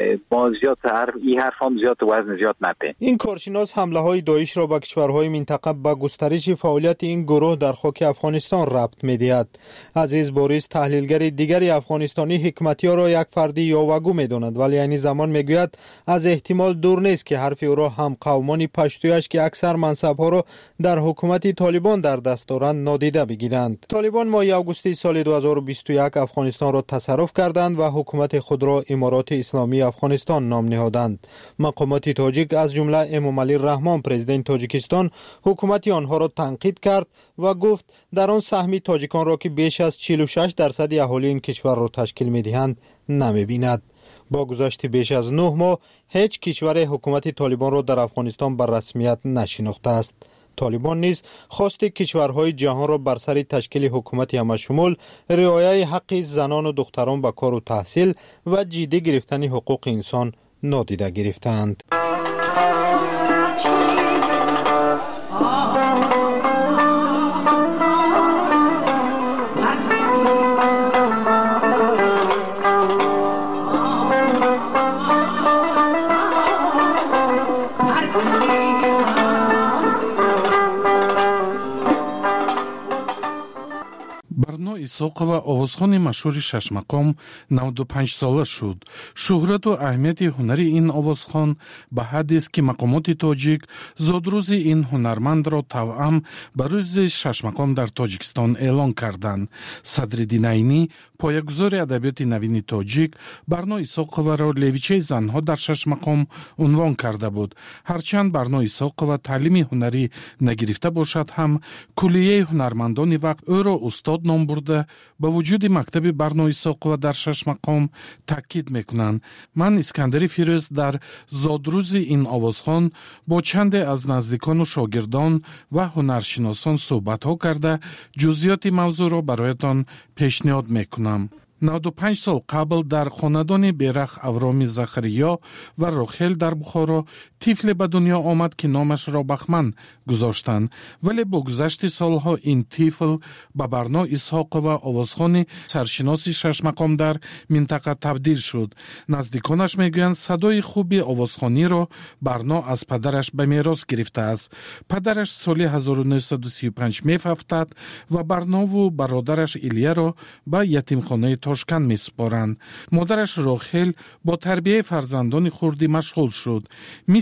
ما زیاد حرف این حرف هم زیاد وزن زیاد نده. این کارشناس حمله های داعش را به کشورهای منطقه با گسترش فعالیت این گروه در خاک افغانستان ربط میدهد. عزیز بوریس تحلیلگر دیگری افغانستانی حکمتیار را یک فردی یاوه‌گو میداند ولی این زمان میگوید از احتمال دور نیست که حرف او را هم قومان پشتویش که اکثر منصب‌ها را در حکومت طالبان در دست دارند نادیده بگیرند. طالبان ماه آگوست سال دو هزار و بیست و یک افغانستان را تصرف کردند و حکومت خود را امارات اسلامی افغانستان نام نهادند. مقامات تاجیک از جمله امامعلی رحمان پرزیدنت تاجیکستان حکومت آنها را تنقید کرد و گفت در آن سهم تاجیکان را که بیش از چهل و شش درصد اهالی این کشور را تشکیل می‌دهند نمی‌بیند. با گذشت بیش از نه ماه هیچ کشور حکومت طالبان را در افغانستان بر رسمیت نشناخته است. طالبان نیز خواست کشورهای جهان را بر سر تشکیل حکومت همشمول رعایت حق زنان و دختران به کار و تحصیل و جدی گرفتن حقوق انسان نادیده گرفتند. исоқова овозхони машҳури шашмақом навду панҷ сола шуд. шӯҳрату аҳамияти ҳунари ин овозхон ба ҳаддест ки мақомоти тоҷик зодрӯзи ин ҳунармандро тавъам ба рӯзи шашмақом дар тоҷикистон эълон карданд. садри динайнӣ поягузори адабиёти навини тоҷик барно исоқоваро левичаи занҳо дар шашмақом унвон карда буд. ҳарчанд барно исоқова таълими ҳунарӣ нагирифта бошад ҳам куллияи ҳунармандони вақт ӯро устод ном бурда ба вуҷуди мактаби барно исоқова дар шашмақом таъкид мекунанд. ман искандари фирӯз дар зодрӯзи ин овозхон бо чанде аз наздикону шогирдон ва ҳунаршиносон суҳбатҳо карда ҷузъиёти мавзӯъро бароятон пешниҳод мекунам. навду панҷ сол қабл дар хонадони берах авроми захариё ва рохел дар бухоро тифле ба дунё омад ки номашро бахман гузоштанд, вале бо гузашти солҳо ин тифл ба барно исҳоқова овозхони саршиноси шашмақом дар минтақа табдил шуд. наздиконаш мегӯянд садои хуби овозхониро барно аз падараш ба мерос гирифтааст. падараш соли ҳазору нӯҳсаду сию панҷ мефафтад ва барнову бародараш илияро ба ятимхонаи тошканд месупоранд. модараш рохел бо тарбияи фарзандони хурдӣ машғул шуд. мисли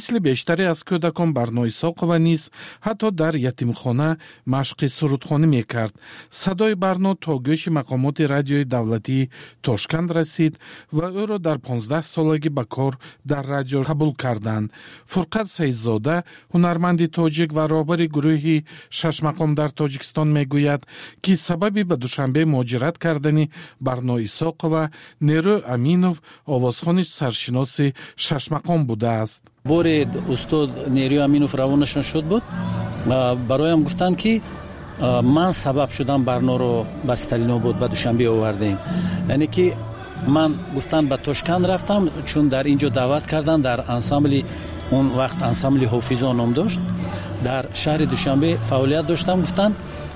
мисли бештаре аз кӯдакон Барно Исоқова низ ҳатто дар ятимхона машқи сурудхонӣ мекард. Садои Барно то гӯши мақомоти радиои давлатии Тошканд расид ва ӯро дар понздаҳ солагӣ ба кор дар радио қабул карданд. Фурқат Саидзода, ҳунарманди тоҷик ва роҳбари гурӯҳи Шашмақом дар Тоҷикистон мегӯяд, ки сабаби ба Душанбе муҳоҷират кардани Барно Исоқова Нерӯ Аминов, овозхони саршиноси Шашмақом будааст. боре устод Нерӯ Аминов равонашон шуд буд, бароям гуфтанд ки ман сабаб шудам Барноро ба Сталинобод ба Душанбе овардем. яъне ки ман гуфтан ба Тошканд рафтам, чун дар инҷо даъват кардан дар ансамбли он вақт ансамбли ҳофизон ном дошт, дар шаҳри Душанбе фаъолият доштам. гуфтан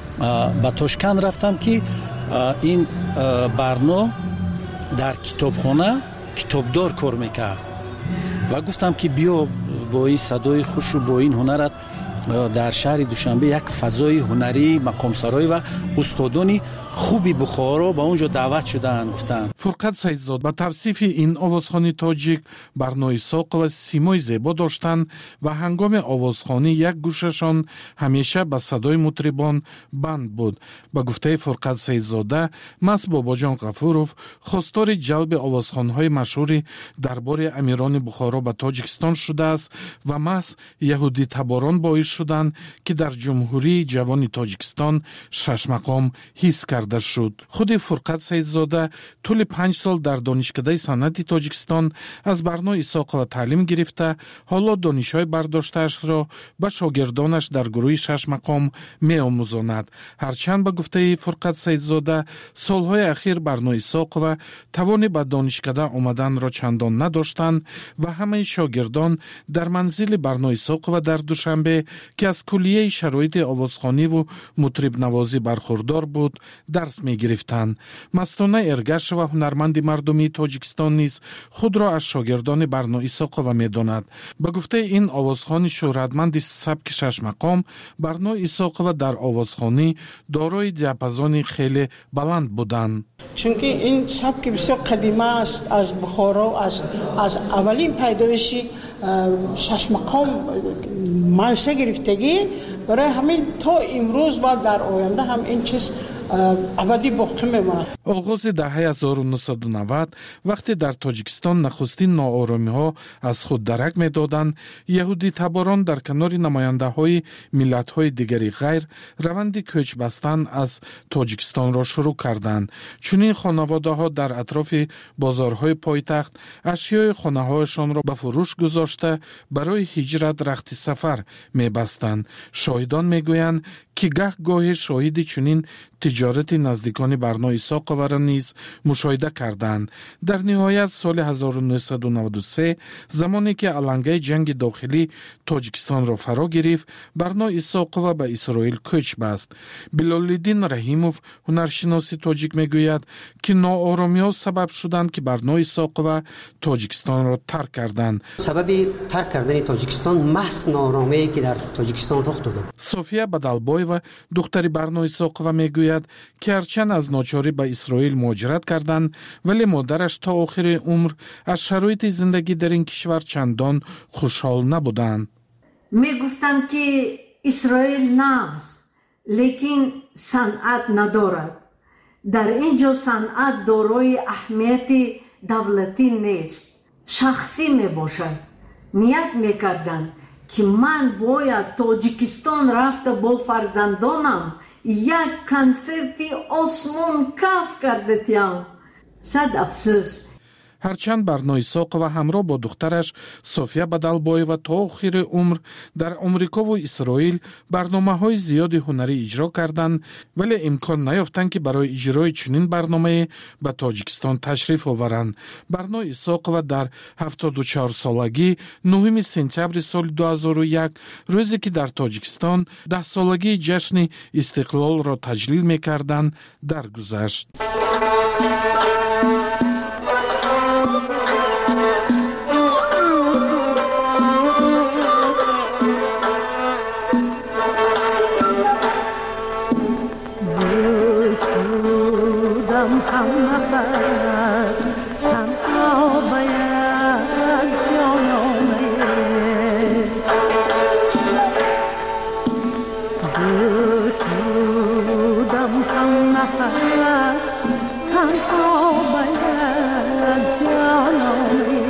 ба Тошканд рафтам ки ин Барно дар китобхона китобдор кор мекард ва гуфтам ки биё бо ин садои хушу бо ин ҳунарат дар шаҳри Душанбе як фазои ҳунарӣ, мақомсарой ва устодони хуби Бухоро ба он ҷо даъват шудаанд. гуфтанд. Фурқат Саидзод ба тавсифи ин овозхони тоҷик Барно Исоқова симои зебо доштанд ва ҳангоми овозхонӣ як гӯшашон ҳамеша ба садои мутрибон банд буд. Ба гуфтаи Фурқат Саидзода, Маст Бобоҷон Ғафуров хостори ҷалби овозхонҳои машҳури дарбори амирони Бухоро ба Тоҷикистон шудааст ва Маст яҳудитаборон боис шуданд, ки дар ҷумҳурии ҷавони Тоҷикистон Шашмақом ҳис карда шуд. Худи Фурқат Саидзода тӯли панҷ сол дар донишкадаи санъати Тоҷикистон аз Барно Исоқова таълим гирифта, ҳоло донишҳои бардоштаашро ба шогирдонаш дар гурӯҳи Шашмақом меомӯзонад. ҳарчанд ба гуфтаи Фурқат Саидзода солҳои ахир Барно Исоқова тавони ба донишкада омаданро чандон надоштанд ва ҳамаи шогирдон дар манзили Барно Исоқова дар Душанбе, ки аз куллияи шароити овозхониву мутрибнавозӣ бархурдор буд, дарс мегирифтанд. Мастона Эргашева, ҳунарманди мардумии Тоҷикистон низ худро аз шогирдони Барно Исоқова медонад. Ба гуфтаи ин овозхони шӯҳратманди сабки Шашмақом, Барно Исоқова дар овозхонӣ дорои диапазони хеле баланд буданд. чунки ин сабки бисёр қадима аст, аз Бухоро аз аз аввалин пайдоиши Шашмақом манша гирифтагӣ барои ҳамин то имрӯз ва дар оянда ҳам ин чиз абадӣ боқӣ мемонад. оғозидаҳаи ҳазору нӯҳсаду навад вақте дар Тоҷикистон нахустин нооромиҳо аз худ дарак медоданд, яҳудитаборон дар канори намояндаҳои миллатҳои дигари ғайр раванди кӯч бастан аз Тоҷикистонро шурӯъ карданд. чунин хонаводаҳо дар атрофи бозорҳои пойтахт ашёи хонаҳояшонро ба фурӯш гузошта барои ҳиҷрат рахти сафар мебастанд. шоҳидон мегӯянд, ки гаҳ-гоҳе шоҳиди чунин тиҷорати наздикони Барно Исоқоваро низ мушоҳида карданд. дар ниҳоят соли ҳазору нӯҳсаду наваду се, замоне ки алангаи ҷанги дохилӣ Тоҷикистонро фаро гирифт, Барно Исоқова ба Исроил кӯч баст. Билолиддин Раҳимов, ҳунаршиноси тоҷик, мегӯяд, ки нооромиҳо сабаб шуданд, ки Барно Исоқова Тоҷикистонро тарк карданд. сабаби тарк кардани Тоҷикистон маҳз нооромие ки дар Тоҷикистон рух дода. София Бадалбоева, духтари Барно Исоқова, мегӯяд, ки ҳарчанд аз ночорӣ ба Исроил муҳоҷират карданд, вале модараш то охири умр аз шароити зиндагӣ дар ин кишвар чандон хушҳол набуданд. мегуфтанд ки Исроил нағз, лекин санъат надорад. дар ин ҷо санъат дорои аҳамияти давлатӣ нест, шахсӣ мебошад. ният мекарданд ки ман бояд Тоҷикистон рафта бо фарзандонам як консерти осмон каф кардатиям. сад афсӯс. ҳарчанд Барно Исоқова ҳамроҳ бо духтараш София Бадалбоева то охири умр дар Омрикову Исроил барномаҳои зиёди ҳунарӣ иҷро карданд, вале имкон наёфтанд, ки барои иҷрои чунин барномае ба Тоҷикистон ташриф оваранд. Барно Исоқова дар ҳафтоду чаҳорсолагӣ нӯҳуми сентябри соли ду ҳазору як, рӯзе ки дар Тоҷикистон даҳсолагии ҷашни истиқлолро таҷлил мекарданд, даргузашт. دوست بودم هم نفس تنها باید جانم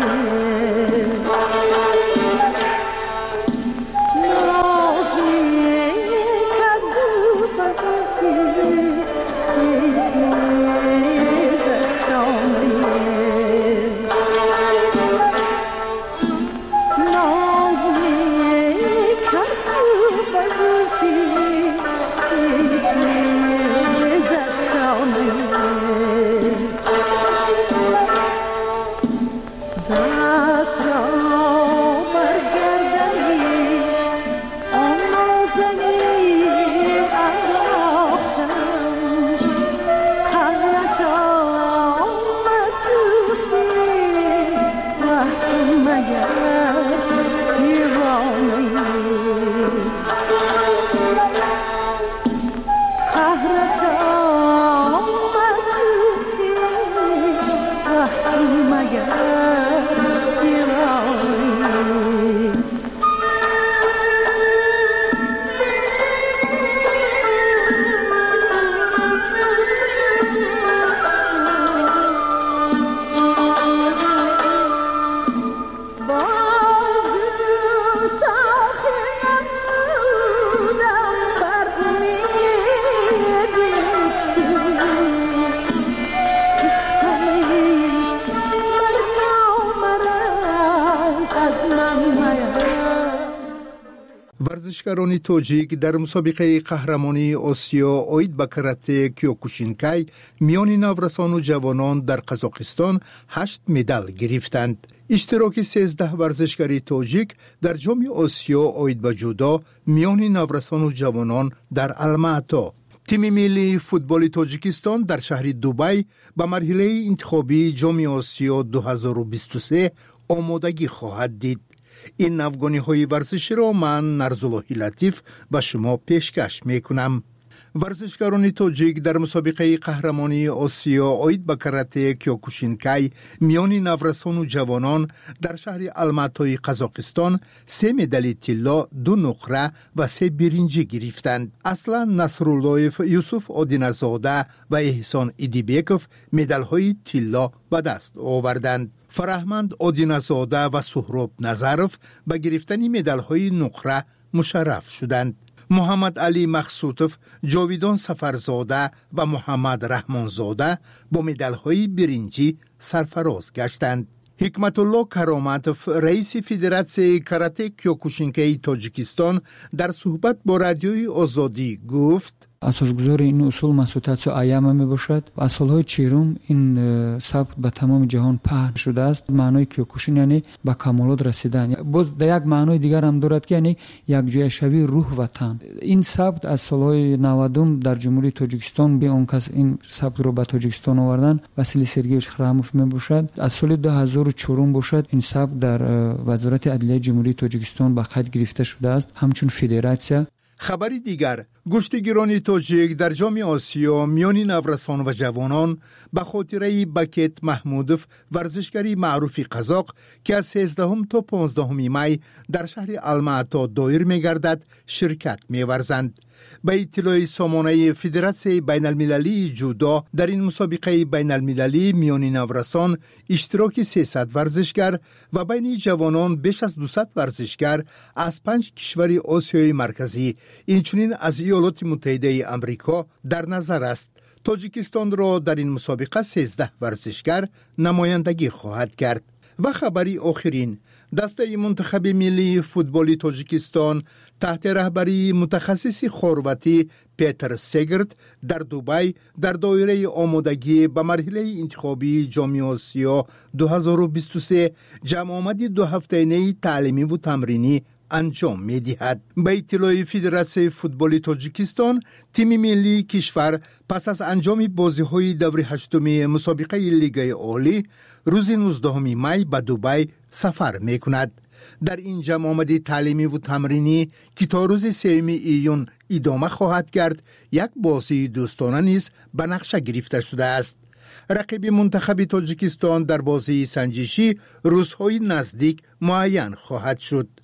ورزشکاران تاجیک در مسابقه قهرمانی آسیا اوید به کاراته کیوکوشینکای میان نورسان و جوانان در قزاقستان هشت مدال گرفتند. اشتراک سیزده ورزشکاری تاجیک در جام آسیا اوید به جودو میان نورسان و جوانان در الماتا. تیم ملی فوتبال تاجیکستان در شهر دبی به مرحله انتخابی جام آسیا دو هزار و بیست و سه آمادگی خواهد دید. این افغانی های ورزشی را من نرزالله لطیف به شما پیشکش می کنم. ورزشکاران تاجیک در مسابقه قهرمانی آسیا اوید به کاراته کیوکوشینکای میان نورسان و جوانان در شهر الماتای قزاقستان سه مدال طلا، دو نقره و سه برنجی گرفتند. اصلا نصرالله یوسف آدینزاده و احسان ایدیبیکوف مدال های طلا به دست آوردند. فرهمند آدینزاده و سهراب نظرف به گرفتن مدال های نقره مشرف شدند. محمد علی مقصودوف، جاویدان سفرزاده و محمد رحمانزاده با مدال‌های برنجی سرفراز گشتند. حکمت الله کرامتوف، رئیس فدراسیون کاراته کیوکوشینکای تاجیکستان در صحبت با رادیوی آزادی گفت: اساسگذار این اصول مسئولیت ایام می باشد. سالهای چهارم این سبک به تمام جهان پهن شده است. معنای کیوکوشین یعنی به کمالات رسیدن. باز در یک معنای دیگر هم دارد که یعنی یک جای شوی روح و تن. این سبک از سالهای نود در جمهوری تاجیکستان به اون کس این سبک رو به تاجیکستان آوردن واسیلی سرگیویچ خراموف می باشد. از سال دو هزار و چهار باشد این سبک در وزارت عدلیه جمهوری تاجیکستان به قید گرفته شده است. همچون فدراسیون. خبری دیگر، گشتگیران تاجیک در جام آسیا میان نورسان و جوانان به خاطره بکت محمودوف، ورزشکاری معروف قزاق که از سیزدهم تا پانزدهم می در شهر الماتا دایر می‌گردد شرکت می‌ورزند. به اطلاع سامانه فدراسیون بین المللی جودو در این مسابقه بین المللی میان نورسان اشتراک سیصد ورزشگر و بین جوانان بیش از دویست ورزشگر از پنج کشور آسیای مرکزی اینچنین از ایالات متحده آمریکا در نظر است. تاجیکستان را در این مسابقه سیزده ورزشگر نمایندگی خواهد کرد. و خبری آخرین، دسته منتخب ملی فوتبال تاجیکستان تحت رهبری متخصص خرواتی پیتر سگرد در دبی در دایره آمادگی به مرحله انتخابی جام آسیا دو هزار و بیست و سه جمع آمدی دو هفته‌ای تعلیمی و تمرینی انجام می دهد. به اطلاع فدراسیون فوتبال تاجیکستان، تیم ملی کشور پس از انجام بازی های دور هشتم مسابقه لیگ عالی روز نوزدهم می به دبی سفر می کند. در این جمع آمدی تعلیمی و تمرینی که تا روز سوم ایون ادامه خواهد کرد، یک بازی دوستانه نیز به نقشه گرفته شده است. رقیب منتخب تاجیکستان در بازی سنجشی روزهای نزدیک معین خواهد شد.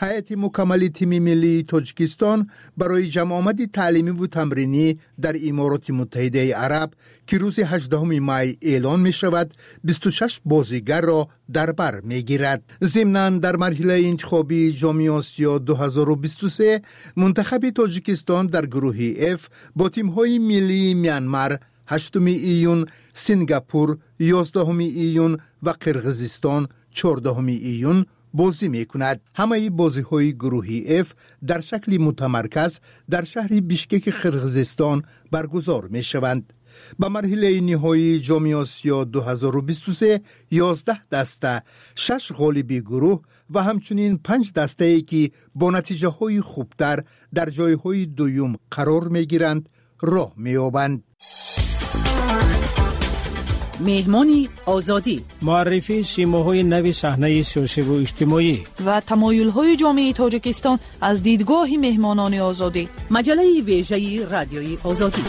هیئت مکمل تیم ملی تاجیکستان برای جمع آمد تعلیمی و تمرینی در امارات متحده عرب که روز هجدهم می اعلان می شود بیست و شش بازیگر را در بر می گیرد. ضمناً در مرحله انتخابی جام آسیا دو هزار و بیست و سه منتخب تاجیکستان در گروه اف با تیم‌های ملی میانمار هشتم ایون، سنگاپور یازدهم ایون و قرقیزستان چهاردهم ایون بازی می کند. همه بازی های گروهی اف در شکل متمرکز در شهر بیشکک قرقیزستان برگزار می شوند. به مرحله نهایی جام آسیا دو هزار و بیست و سه یازده دسته، شش غالبی گروه و همچنین پنج دسته ای که با نتیجه های خوبتر در جای های دویم قرار می گیرند راه می یابند. مهمانی آزادی، معرفی سیماهای نوی صحنه سیاسی و اجتماعی و تمایل‌های جامعه تاجیکستان از دیدگاه مهمانان آزادی. مجله ویژه رادیوی آزادی.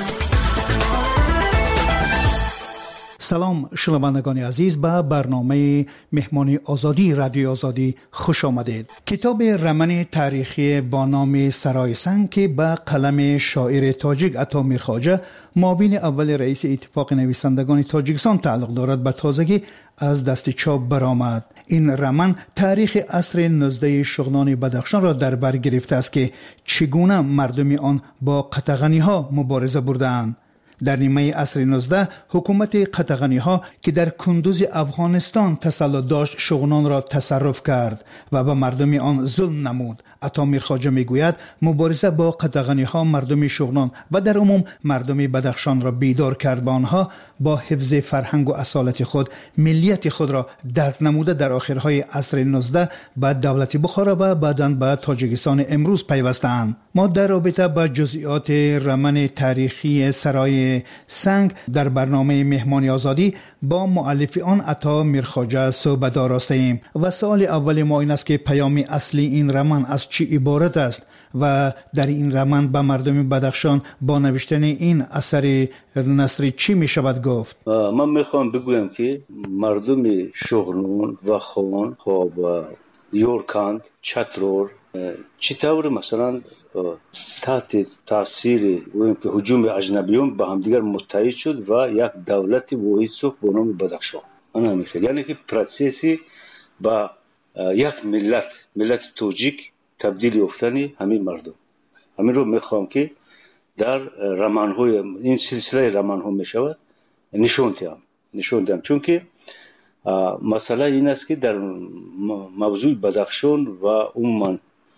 سلام شنوندگان عزیز، به برنامه مهمانی آزادی رادیو آزادی خوش آمدید. کتاب رمن تاریخی با نام سرای سنگ که به قلم شاعر تاجیک عطا میرخواجه معاون اول رئیس اتفاق نویسندگان تاجیکستان تعلق دارد به تازگی از دست چاپ برآمد. این رمن تاریخ عصر نوزده شغنان بدخشان را در بر گرفته است که چگونه مردم آن با قطغنی ها مبارزه بردند. در نیمه عصر نوزده حکومت قطغنی ها که در کندوز افغانستان تسلط داشت شغنان را تصرف کرد و به مردم آن ظلم نمود. عطا میرخواجه میگوید مبارزه با قطغنی ها مردم شغنان و در عموم مردم بدخشان را بیدار کرد. با آنها با حفظ فرهنگ و اصالت خود ملیت خود را درک نموده در آخرهای عصر نوزده به دولت بخارا و بعداً به تاجیکستان امروز پیوستند. ما در رابطه با جزئیات رمن تاریخی سرای سنگ در برنامه مهمانی آزادی با مؤلف آن عطا میرخواجه صحبت آراستیم و سوال اول ما این است که پیام اصلی این رمن از چی عبارت است و در این رمن به مردم بدخشان با نوشتن این اثر نثری چی می شود گفت؟ من میخوام بگویم که مردم شغنون و خون و یورکاند چترور چطور مثلا تحت تاثیر ویم که هجوم اجنبیون با هم دیگر متحد شد و یک دولت واحد ساخت به نام بدخشان. انا میخوام یعنی که پروسسی با یک ملت ملت تاجیک تبدیل یافتنی همین مردم. همین رو میخوام که در رمان‌های این سلسله رمان‌ها میشود نشون دهم نشون دهم چون که مسئله این است که در موضوع بدخشان و عموما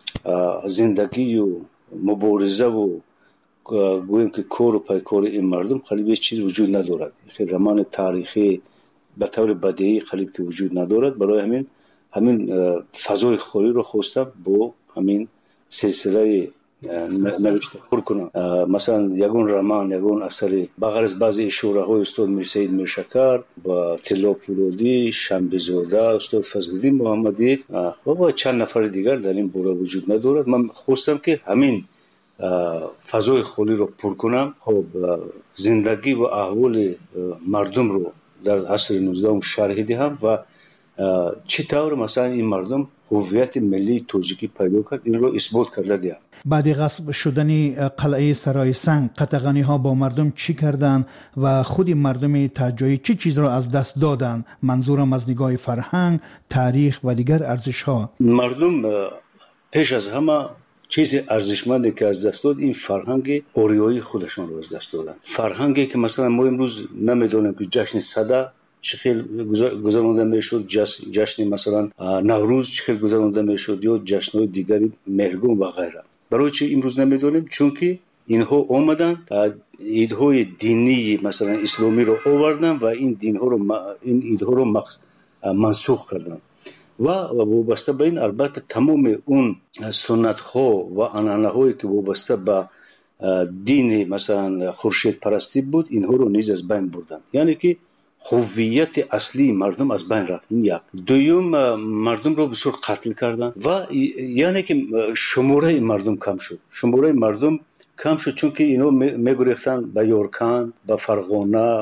زندگی و مبارزه و گویم که کار و پیکار این مردم خیلی به چیز وجود ندارد. خیلی رمان تاریخی به طور بدیهی خیلی که وجود ندارد. برای همین همین فضای خوری رو خواستم با همین سلسله نوشته پر کنم. مثلا یگون رمان یگون اثر بغیر از بعضی اشاره های استاد میرسید میرشکر با طلا پولادی، شنبه زاده، استاد فضلالدین محمدی و چند نفر دیگر در این باره وجود ندارد. من خواستم که همین فضای خوری رو پر کنم. خب زندگی و احوال مردم رو در عصر نوزدهم شرح دهم و چطور مثلا این مردم هویت ملی تاجیکی پیدا کرد این رو اثبات کرده دیم. بعد غصب شدن قلعه سرای سنگ قطغنی ها با مردم چی کردند و خود مردم تاجایی چی چیز را از دست دادند؟ منظورم از نگاه فرهنگ، تاریخ و دیگر ارزش ها. مردم پیش از همه چیز ارزشمندی که از دست داد این فرهنگ اوریایی خودشون رو از دست دادن. فرهنگی که مثلا ما امروز نمیدونیم که جشن صدا چخیل گذرانده میشد، جشن مثلا نوروز چخیل گذرانده میشد یا جشن‌های دیگری مهرگان و غیره. برای چی امروز نمیدونیم؟ چون که اینها اومدن ایدهای دینی مثلا اسلامی رو آوردن و این دینها رو این ایدها رو منسوخ کردن و وابسته به این البته تمام اون سنت ها و عنعنه هایی که وابسته به دین مثلا خورشید پرستی بود اینها رو نیز از بین بردن. یعنی که هویت اصلی مردم از بین رفت. این یک. دوم مردم رو بسیار قتل کردن و یعنی که شماره مردم کم شد. شماره مردم کم شد چون که اینا میگریختن به یورکان، به فرغانه،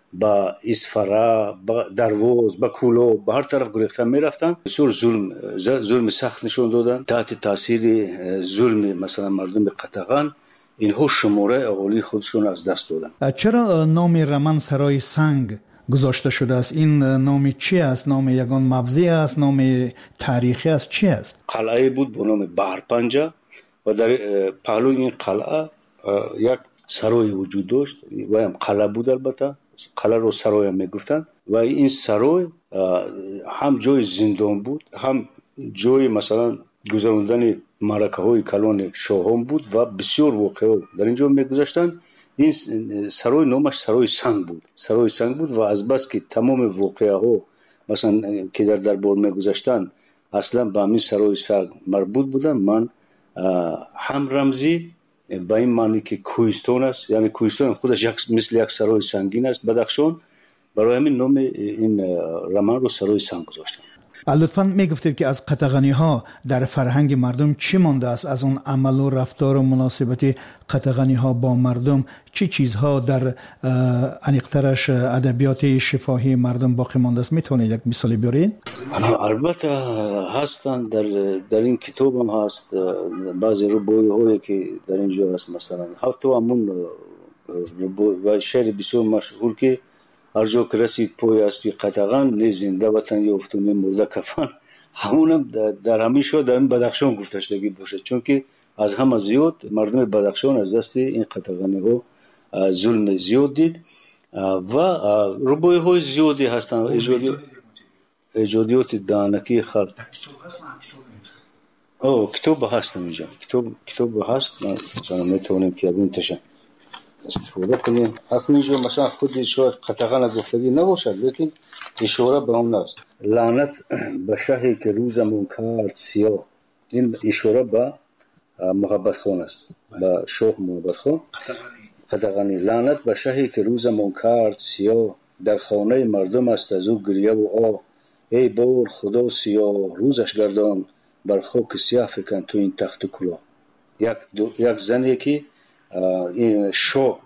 با اسفره با دروز با کولو به هر طرف گریختن میرفتن. بسیار ظلم ظلم سخت نشون دادن. تحت تاثیر ظلم مثلا مردم قطغن اینها شماره اقالی خودشون از دست دادن. چرا نام رمن سرای سنگ گذاشته شده است؟ این نام چی است؟ نام یگان مبزی است؟ نام تاریخی است؟ چی است؟ قلعه بود به نام بهرپنجه و در پهلوی این قلعه یک سرای وجود داشت و هم قلعه بود. البته قلعه رو سرای هم میگفتن و این سرای هم جای زندان بود، هم جای مثلا گذراندن معرکه های کلان شاهان بود و بسیار واقعه در اینجا میگذاشتند. این سرای نامش سرای سنگ بود. سرای سنگ بود و از بس که تمام واقعه ها مثلا که در دربار میگذاشتند اصلا به همین سرای سنگ مربوط بودن، من هم رمزی به این معنی که کوهستان است، یعنی کوهستان خودش یک مثل یک سرای سنگین است بدخشان، برای همین نام این رمن رو سرای سنگ گذاشتن. لطفاً میگفتید که از قطغنی ها در فرهنگ مردم چی مانده است؟ از اون عمل و رفتار و مناسبت قطغنی ها با مردم چی چیزها در انیقترش ادبیات شفاهی مردم باقی مانده است؟ میتونید یک مثال بیارید؟ البته هستن، در در این کتاب هم هست بعضی ربوی هایی که در اینجا هست. مثلا حتی همون و شعر بسیار مشهور که هر جا که رسید پای اسبی قطغن نه زنده وطن یافت و نه مرده کفن، همونم در همین شد در این بدخشان گفته شدگی باشه، چون که از همه زیاد مردم بدخشان از دست این قطغنی ها ظلم زیاد دید و ربوی های زیادی هستن. ایجادیات دانکی خلق او کتاب هست اینجا، کتاب کتاب هست، مثلا میتونیم که اون تشن استفاده کنیم. اینجا مثلا خود شاید قطغن گفتگی نباشد لیکن اشاره به اون است. لعنت به شهری که روزمون کرد سیاه. این اشاره به محبت خان است، به شاه محبت خان قطغنی. لعنت به شهری که روزمون کرد سیاه، در خانه مردم است از او گریه و آه. ای بار خدا سیاه روزش گردان، بر خاک سیاه فکن تو این تخت کلاه. یک یک زنی که این شاه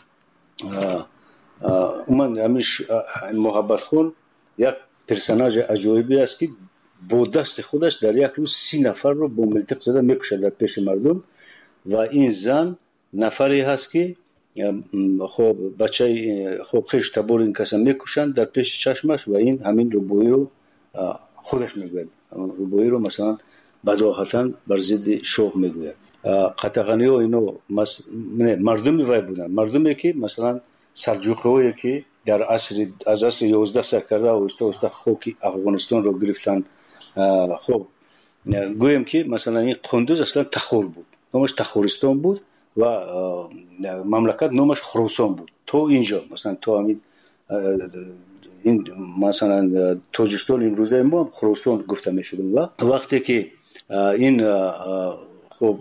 اومد همین محبت خون یک پرسناژ عجایبی است که با دست خودش در یک روز سی نفر رو با ملتق زده میکشه در پیش مردم و این زن نفری هست که خب بچه خب خیش تبور این کسا میکشن در پیش چشمش و این همین ربویی رو خودش میگوید. ربویی رو مثلا بداهتاً بر ضد شاه میگوید. قطغنی ها اینو مس... مردمی وای بودن، مردمی که مثلا سلجوقی هایی که در عصر از عصر یازده سر کرده و استا استا خاک افغانستان رو گرفتن. خب گویم که مثلا این قندوز اصلا تخور بود، نامش تخورستان بود و مملکت نامش خراسان بود. تو اینجا مثلا تو همین این مثلا تاجیکستان امروزه ما خراسان گفته میشد و وقتی که این خب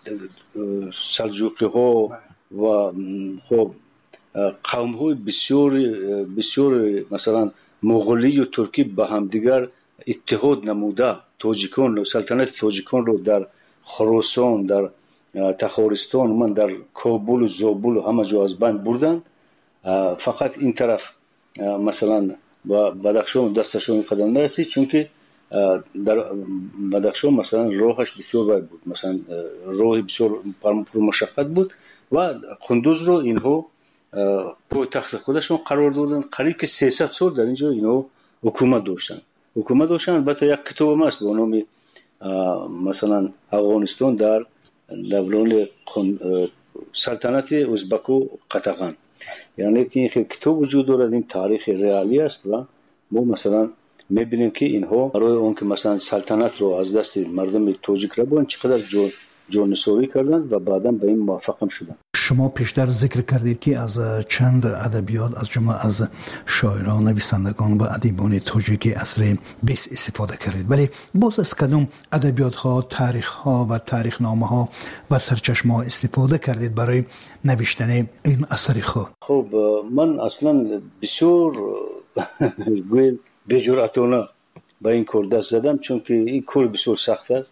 سلجوقی ها و خب قوم های بسیار بسیار مثلا مغولی و ترکی به هم دیگر اتحاد نموده تاجیکان سلطنت تاجیکان رو در خراسان، در تخارستان، من در کابل و زابل و همه جا از بین بردن. فقط این طرف مثلا با بدخشان دستشون قدم نرسید، چون که در بدخشان مثلا راهش بسیار وای بود، مثلا راه بسیار پر مشقت بود و قندوز رو اینها پای تخت خودشون قرار دادن. قریب که سیصد سال در اینجا اینها حکومت داشتن حکومت داشتن البته یک کتاب هم هست با نام مثلا افغانستان در دوران سلطنت ازبک و قطغن، یعنی که این کتاب وجود دارد. این تاریخ ریالی است و ما مثلا میبینیم که اینها برای اون که مثلا سلطنت رو از دست مردم تاجیک را بودن چقدر جانسوری کردن و بعدا به این موفق هم شدن. شما پیشتر ذکر کردید که از چند ادبیات از جمله از شاعران، نویسندگان و ادیبان تاجیک عصر بیست استفاده کردید، ولی باز از کدام ادبیات ها، تاریخ ها و تاریخ نامه ها و سرچشمه ها استفاده کردید برای نوشتن این اثر خود؟ خب من اصلا بسیار گویل بجرأتانه با این کار دست زدم، چون که این کار بسیار سخت است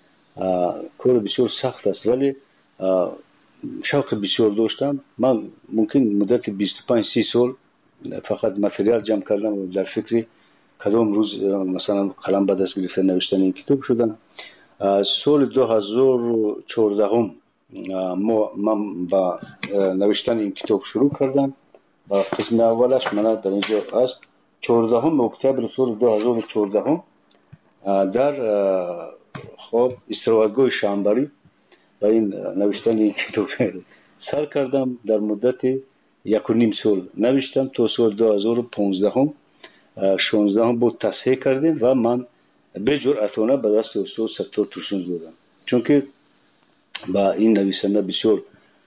کار بسیار سخت است ولی شوق بسیار داشتم. من ممکن مدت بیست و پنج سی سال فقط متریال جمع کردم و در فکری کدام روز مثلا قلم به دست گرفتن نوشتن این کتاب شدن. سال دو هزار و چهارده من با نوشتن این کتاب شروع کردم. با قسم اولش من در اینجا است چهاردهم اکتبر سال دو هزار و چهارده در خب استراحتگاه شامبری و این نوشتن این کتاب سر کردم. در مدت یک و نیم سال نوشتم تا سال دو هزار و پانزده شانزده بود تصحیح کردیم و من به جرأتانه به دست استاد ستار ترسون دادم، چون که با این نویسنده بسیار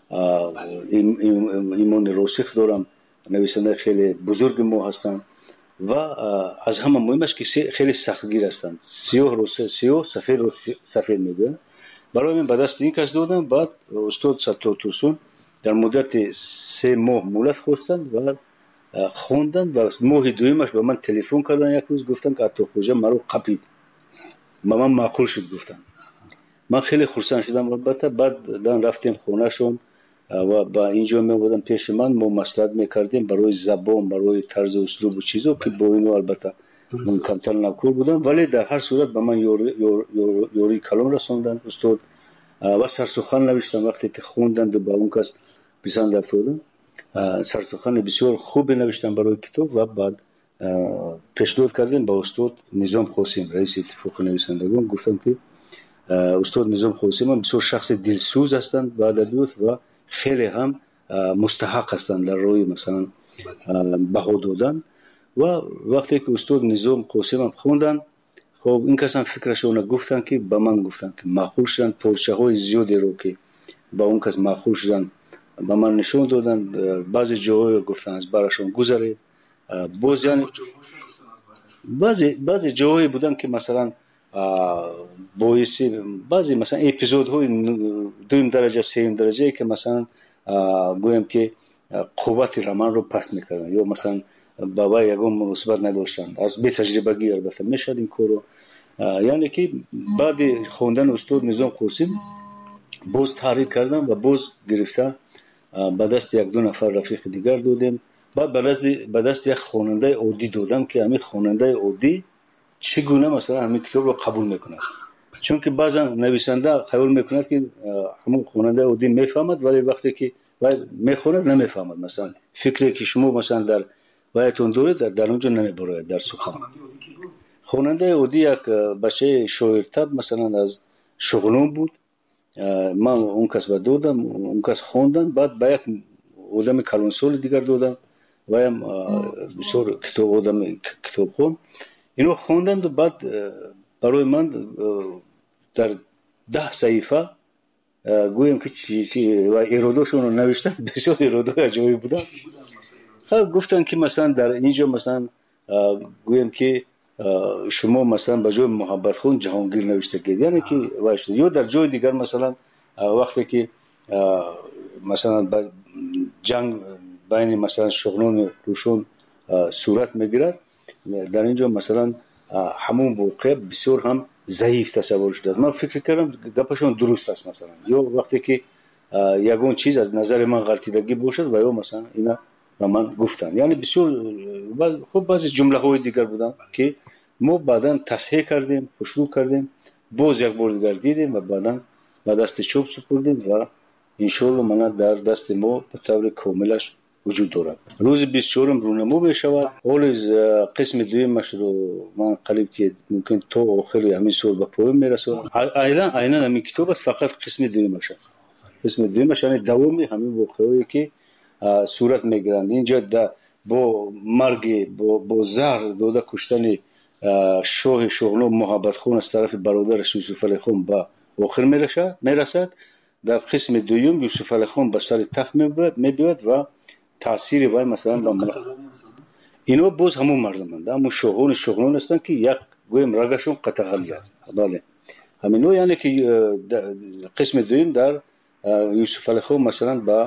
ایمان راسخ دارم. نویسنده خیلی بزرگ ما هستند و از همه مهمش که خیلی سختگیر هستند. سیاه رو سیاه، سفید رو سفید میگه. برای من به دست این کس دادم. بعد استاد ستار ترسون در مدت سه ماه مولت خواستند و خوندن و ماه دویمش به من تلفن کردن. یک روز گفتن که عطا خوجا مرا قپید، با من معقول شد گفتن. من خیلی خرسند شدم. البته بعد دان رفتیم خونه شون و با اینجا می بودن پیش من، ما مصلحت میکردیم برای زبان، برای طرز اسلوب و چیزا که با اینو البته من کمتر نکور بودم، ولی در هر صورت به من یوری, یوری, یوری, یوری کلام رسوندن استاد و سرسخن نوشتم. وقتی که خوندند و با اون کس پسند افتادم سرسخن بسیار خوب نوشتم برای کتاب و بعد پیشنهاد کردیم با استاد نظام قاسم رئیس اتفاق نویسندگان. گفتم که استاد نظام قاسم بسیار شخص دلسوز هستند و ادبیات و خیلی هم مستحق هستند در روی مثلا بها دادن. و وقتی که استاد نظام قاسم خوندن، خب این کسان فکرشون گفتن که به من گفتن که معقول شدن، پرچه های زیادی رو که با اون کس معقول شدن به من نشون دادن. بعضی جاهای گفتن از براشون گذره. باز یعنی بعضی بعضی جاهای بودن که مثلا باعثی بعضی مثلا اپیزودهای دویم درجه سوم درجه که مثلا گویم که قوت رمان رو پست میکردن یا مثلا بابا یگون مناسبت نداشتن. از بی تجربگی البته میشد این کارو. یعنی که بعد خوندن استاد نظام قاسم باز تحریک کردم و باز گرفتم به دست یک دو نفر رفیق دیگر دادیم. بعد به دست یک خواننده عادی دادم که همین خواننده عادی چگونه مثلا همین کتاب رو قبول میکنه، چون که بعضا نویسنده قبول میکند که همون خواننده عادی میفهمد ولی وقتی که میخوند نمیفهمد. مثلا فکری که شما مثلا در وایتون داره در, در اونجا نمیبره در سخن. خواننده عادی یک بچه شاعرطب مثلا از شغلون بود. من اون کس با دادم، اون کس خوندن. بعد با یک آدم کلانسول دیگر دادم و هم بسیار کتاب آدم کتاب خون اینو خوندن و بعد برای من در ده صحیفه گویم که چی چی و ایراداشون رو نوشتن. بسیار ایرادای عجیبی بودن. خب گفتن که مثلا در اینجا مثلا گویم که شما مثلا به جای محبت خون جهانگیر نوشته کردید، یعنی که واشته. یا در جای دیگر مثلا وقتی که مثلا جنگ بین مثلا شغلون روشون صورت میگیرد، در اینجا مثلا همون موقع بسیار هم ضعیف تصور شده. من فکر کردم گپشون درست است. مثلا یا وقتی که یگون چیز از نظر من غلطیدگی باشد و یا مثلا اینا و من گفتن، یعنی بسیار خب بعضی جمله های دیگر بودن که ما بعداً تصحیح کردیم، شروع کردیم، باز یک بار دیگر دیدیم و بعداً به دست چوب سپردیم و انشالله من در دست ما به طور کاملش وجود دارد. روز بیست و چهارم رونما می شود. حال قسم دویمش رو من قریب که ممکن تا آخر همین سال به پایان میرسونم. عینا عینا همین کتاب است، فقط قسم دویمش. قسم دویمش یعنی دوامی همین واقعه‌ای که صورت میگیرند. اینجا با مرگ با با زهر داده کشتن شاه شغلو محبت خون از طرف برادرش یوسف علی خان به آخر میرسد میرسد در قسم دوم یوسف علی خان به سر تخت میبیاد و تاثیر وای مثلا به اینو باز همون مردمند، همون شاهان شغلون هستن که یک گویم رگشون قطع غلی است. بله همینو، یعنی که قسم دوم در یوسف علی خان مثلا با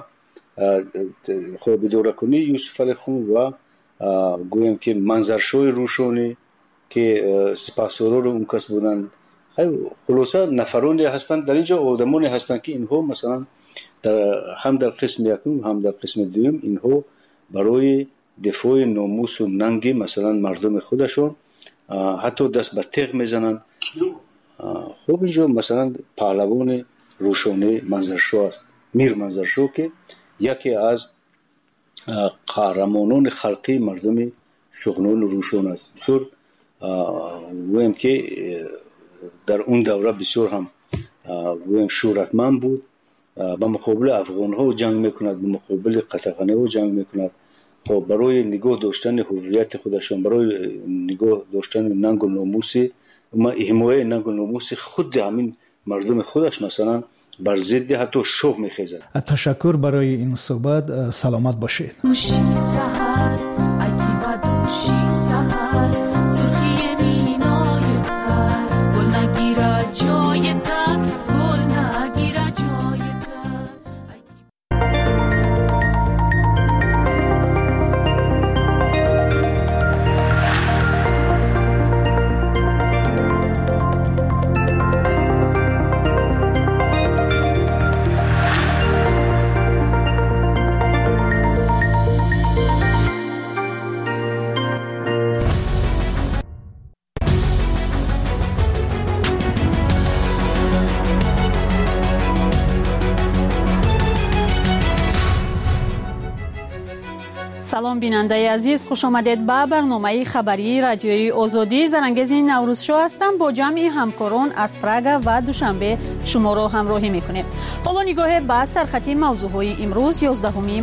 خب بدوره کنی یوسف علی خان و گویم که منظرشوی روشونی که سپاسورو رو اون کس بودن. خلاصه نفرانی هستند در اینجا، آدمانی هستند که اینها مثلا در هم در قسم یکم هم در قسم دوم اینها برای دفاع ناموس و ننگ مثلا مردم خودشون حتی دست به تیغ میزنن. خب اینجا مثلا پهلوان روشانی منظرشو است، میر منظرشو که یکی از قهرمانان خلقی مردم شغنان روشون است. بسیار ویم که در اون دوره بسیار هم ویم شهرتمند بود. با مقابل افغان ها جنگ میکند، با مقابل قطغنه ها جنگ میکند. خب برای نگاه داشتن هویت خودشان، برای نگاه داشتن ننگ و ناموس ما حمایت ننگ و ناموس خود همین مردم خودش مثلا بر ضد حتی شوق میخیزد. تشکر برای این صحبت. سلامت باشید. دوشی سحر اگه دوشی سحر سرخی مینای تر گل نگیره جای تر گل نگیره جای تر. سلام بیننده عزیز، خوش آمدید به برنامه خبری رادیوی آزادی. زرانگیز نوروز شو هستم. با جمع همکاران از پراگ و دوشنبه شما را همراهی میکنیم. حالا نگاه به سرخط موضوعهای امروز یازدهم می.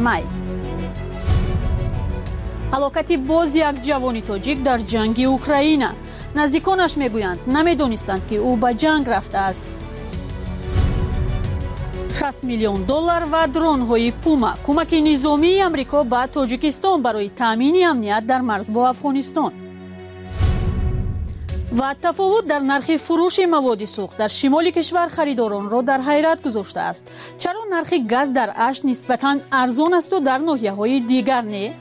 هلاکت باز یک جوان تاجیک در جنگ اوکراین. نزدیکانش میگویند نمیدانستند که او به جنگ رفته است. شصت میلیون دلار و درون های پوما کمک نظامی امریکا به تاجیکستان برای تامین امنیت در مرز با افغانستان. و تفاوت در نرخ فروش مواد سوخت در شمال کشور خریداران را در حیرت گذاشته است. چرا نرخ گاز در اش نسبتاً ارزان است و در ناحیه‌های دیگر نه؟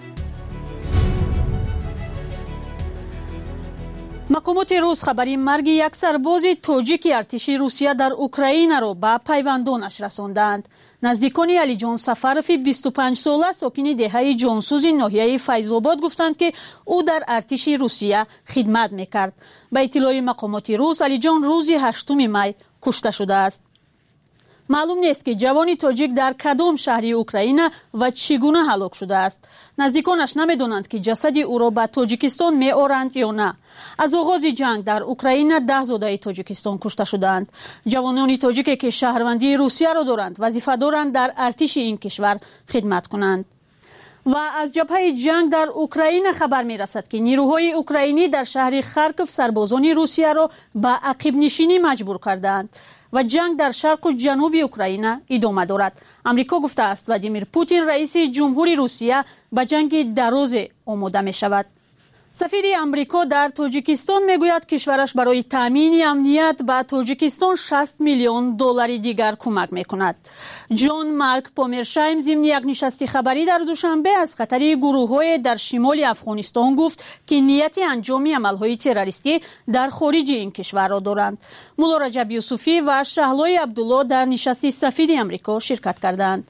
مقامات روس خبری مرگ یک سرباز تاجیک ارتش روسیه در اوکراین را به پیوندانش رساندند. نزدیکان علی جان سفروف بیست و پنج ساله ساکن دهه جانسوز ناحیه فیض‌آباد گفتند که او در ارتش روسیه خدمت میکرد. به اطلاع مقامات روس علی جان روز هشتم می کشته شده است. معلوم نیست که جوانی تاجیک در کدام شهری اوکراین و چگونه هلاک شده است. نزدیکانش نمیدونند که جسد او را به تاجیکستان می آورند یا نه. از آغاز جنگ در اوکراین ده زاده تاجیکستان کشته شدند. جوانان تاجیک که شهروندی روسیه را دارند وظیفه دارند در ارتش این کشور خدمت کنند. و از جبهه جنگ در اوکراین خبر می رسد که نیروهای اوکراینی در شهر خارکوف سربازان روسیه را به عقب نشینی مجبور کردند و جنگ در شرق و جنوب اوکراین ادامه دارد. امریکا گفته است ولادیمیر پوتین رئیس جمهوری روسیه به جنگ دراز آماده می شود. سفیر امریکا در تاجیکستان میگوید کشورش برای تامین امنیت به تاجیکستان شصت میلیون دلار دیگر کمک میکند. جان مارک پامرشایم ضمن یک نشست خبری در دوشنبه از خطر گروه‌های در شمال افغانستان گفت که نیت انجام عمل‌های تروریستی در خارج این کشور را دارند. مولا رجب یوسفی و شهلای عبدالله در نشست سفیر امریکا شرکت کردند.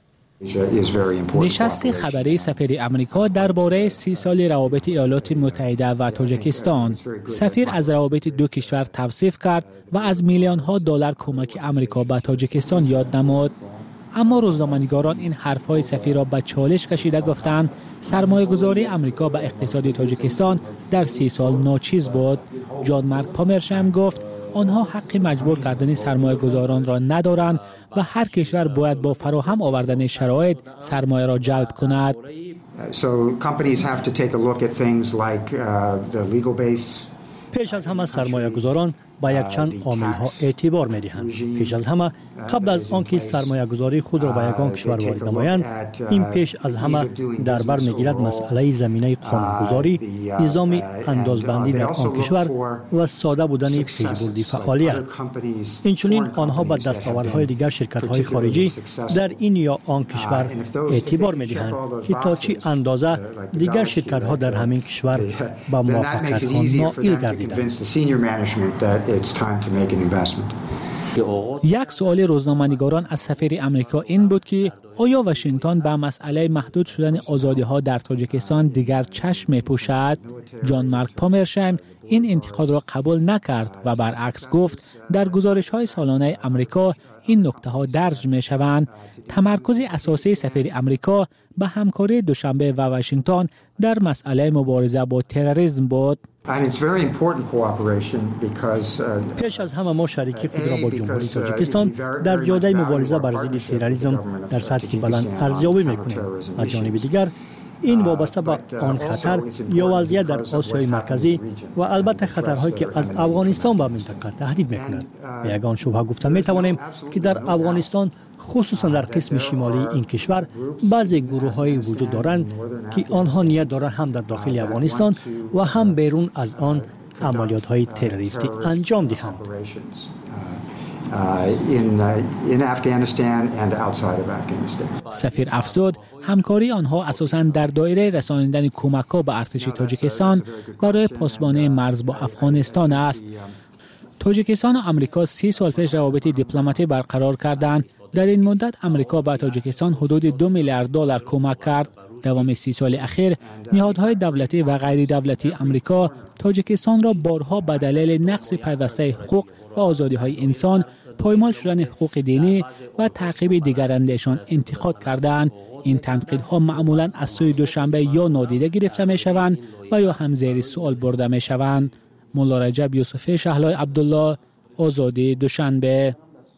نشست خبری سفیر امریکا درباره سی سال روابط ایالات متحده و تاجیکستان. سفیر از روابط دو کشور توصیف کرد و از میلیون ها دلار کمک امریکا به تاجیکستان یاد نمود. اما روزنامه‌نگاران این حرف‌های سفیر را به چالش کشیده گفتند سرمایه‌گذاری امریکا به اقتصاد تاجیکستان در سی سال ناچیز بود. جان مارک پامرشایم گفت آنها حق مجبور کردن سرمایه گذاران را ندارند و هر کشور باید با فراهم آوردن شرایط سرمایه را جلب کند. پیش از همه سرمایه گذاران با یک چند عامل ها اعتبار می دهند. پیش از همه قبل از آنکه سرمایه گذاری خود را به یگان کشور وارد نمایند، این پیش از همه در بر می گیرد مسئله زمینه قانونگذاری، نظام اندازبندی در آن کشور و ساده بودن پیشبرد فعالیت. اینچنین آنها به دستاوردهای دیگر شرکت های خارجی در این یا آن کشور اعتبار می دهند که تا چی اندازه دیگر شرکت ها در همین کشور با موافقت ها نائل گردیدند. It's time to make an investment. یک سوال روزنامه‌نگاران از سفیر امریکا این بود که آیا واشنگتن به مسئله محدود شدن آزادی‌ها در تاجیکستان دیگر چشم می‌پوشد؟ جان مارک پامرشایم این انتقاد را قبول نکرد و برعکس گفت در گزارش‌های سالانه امریکا این نکته‌ها درج می‌شوند. تمرکز اساسی سفیر امریکا به همکاری دوشنبه و واشنگتن در مسئله مبارزه با تروریسم بود. پیش از همه ما شریکی خود را با جمهوری تاجیکستان در جاده مبارزه بر ضد تروریسم در سطح بلند ارزیابی می‌کنیم. از جانب دیگر این وابسته به آن خطر یا وضعیت در آسیای مرکزی و البته خطرهایی که از افغانستان به منطقه تهدید می‌کند. به یگان شبهه گفته می‌توانیم که در افغانستان خصوصا در قسم شمالی این کشور بعضی گروه‌های وجود دارند که آنها نیت دارند هم در داخل افغانستان و هم بیرون از آن عملیات‌های تروریستی انجام دهند. سفیر افزود همکاری آنها اساساً در دایره رسانیدن کمک‌ها به ارتش تاجیکستان برای پاسبانی مرز با افغانستان است. تاجیکستان و آمریکا سی سال پیش روابط دیپلماتی برقرار کردند. در این مدت آمریکا به تاجیکستان حدود دو میلیارد دلار کمک کرد. دوام سی سال اخیر نهادهای دولتی و غیر دولتی آمریکا تاجیکستان را بارها به دلیل نقض پیوسته حقوق و آزادی‌های انسان، پایمال شدن حقوق دینی و تعقیب دیگراندیشان انتقاد کردند. این تنقیدها معمولاً از سوی دوشنبه یا نادیده گرفته می‌شوند و یا هم زیر سوال برده می‌شوند. مولا رجب یوسفی شهلای عبدالله، آزادی، دوشنبه.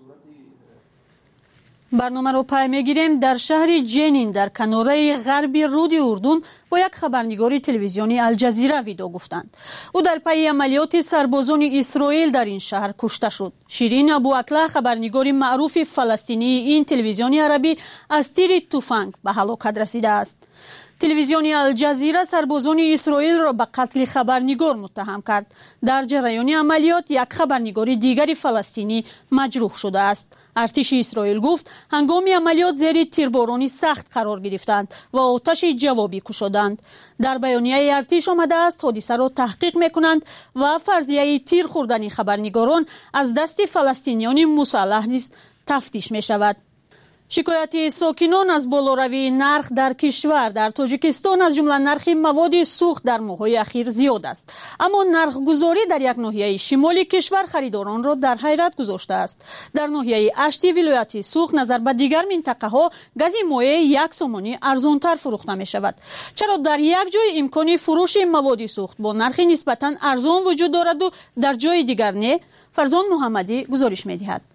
برنامه رو پای میگیریم. در شهر جنین در کناره غربی رود اردن با یک خبرنگاری تلویزیونی الجزیره ویدیو گفتند. او در پی عملیات سربازان اسرائیل در این شهر کشته شد. شیرین ابواکلا خبرنگاری معروف فلسطینی این تلویزیونی عربی از تیر تفنگ به هلاکت رسیده است. تلویزیون الجزیره سربازان اسرائیل را به قتل خبرنگار متهم کرد. در جریان عملیات یک خبرنگار دیگری فلسطینی مجروح شده است. ارتش اسرائیل گفت هنگام عملیات زیر تیربارانی سخت قرار گرفتند و آتش جوابی کشیدند. در بیانیه ارتش آمده است حادثه را تحقیق میکنند و فرضیه تیر خوردن خبرنگاران از دست فلسطینیان مسلح نیز تفتیش می شود. شکایت ساکنان از بالاروی نرخ در کشور در تاجیکستان از جمله نرخ مواد سوخت در ماه‌های اخیر زیاد است، اما نرخ گذاری در یک ناحیه شمالی کشور خریداران را در حیرت گذاشته است. در ناحیه اشتی ولایت سوخت نظر به دیگر منطقه ها گاز مایع یک سومانی ارزانتر فروخته می شود. چرا در یک جای امکان فروش مواد سوخت با نرخ نسبتاً ارزان وجود دارد و در جای دیگر نه؟ فرزان محمدی گزارش می دهد.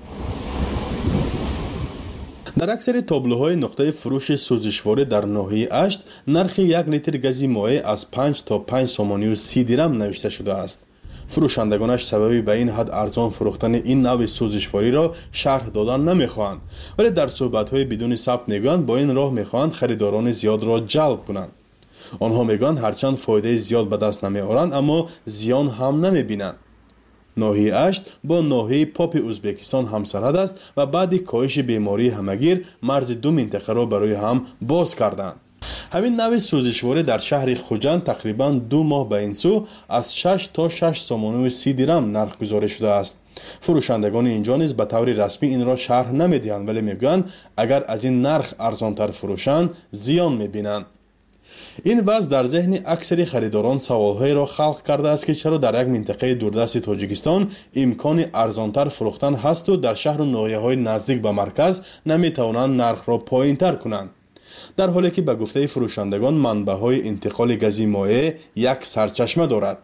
در اکثر تابلوهای نقطه فروش سوزشواری در ناحیه اشت نرخ یک لیتر گاز مایع از پنج تا پنج سومانی و سی درم نوشته شده است. فروشندگانش سببی به این حد ارزان فروختن این نوع سوزشواری را شرح دادن نمیخواهند، ولی در صحبت‌های بدون ثبت میگویند با این راه میخواهند خریداران زیاد را جلب کنند. آنها میگویند هرچند فایده زیاد به دست نمیآورند اما زیان هم نمیبینند. ناحیه اشت با ناحیه پاپ ازبکستان همسرحد است و بعد کاهش بیماری همگیر مرز دو منطقه را برای هم باز کردند. همین نوع سوزشواری در شهر خوجند تقریبا دو ماه به این سو از شش تا شش سومانی و سی درم نرخ گذاری شده است. فروشندگان اینجا نیز به طور رسمی این را شرح نمیدهند، ولی میگویند اگر از این نرخ ارزانتر فروشند زیان میبینند. این وضع در ذهن اکثر خریداران سوالهای را خلق کرده است که چرا در یک منطقه دوردست تاجیکستان امکان ارزانتر فروختن هست و در شهر و ناحیه‌های نزدیک به مرکز نمیتوانند نرخ را پایینتر کنند، در حالی که به گفته فروشندگان منبع‌های انتقال گاز مایع یک سرچشمه دارد.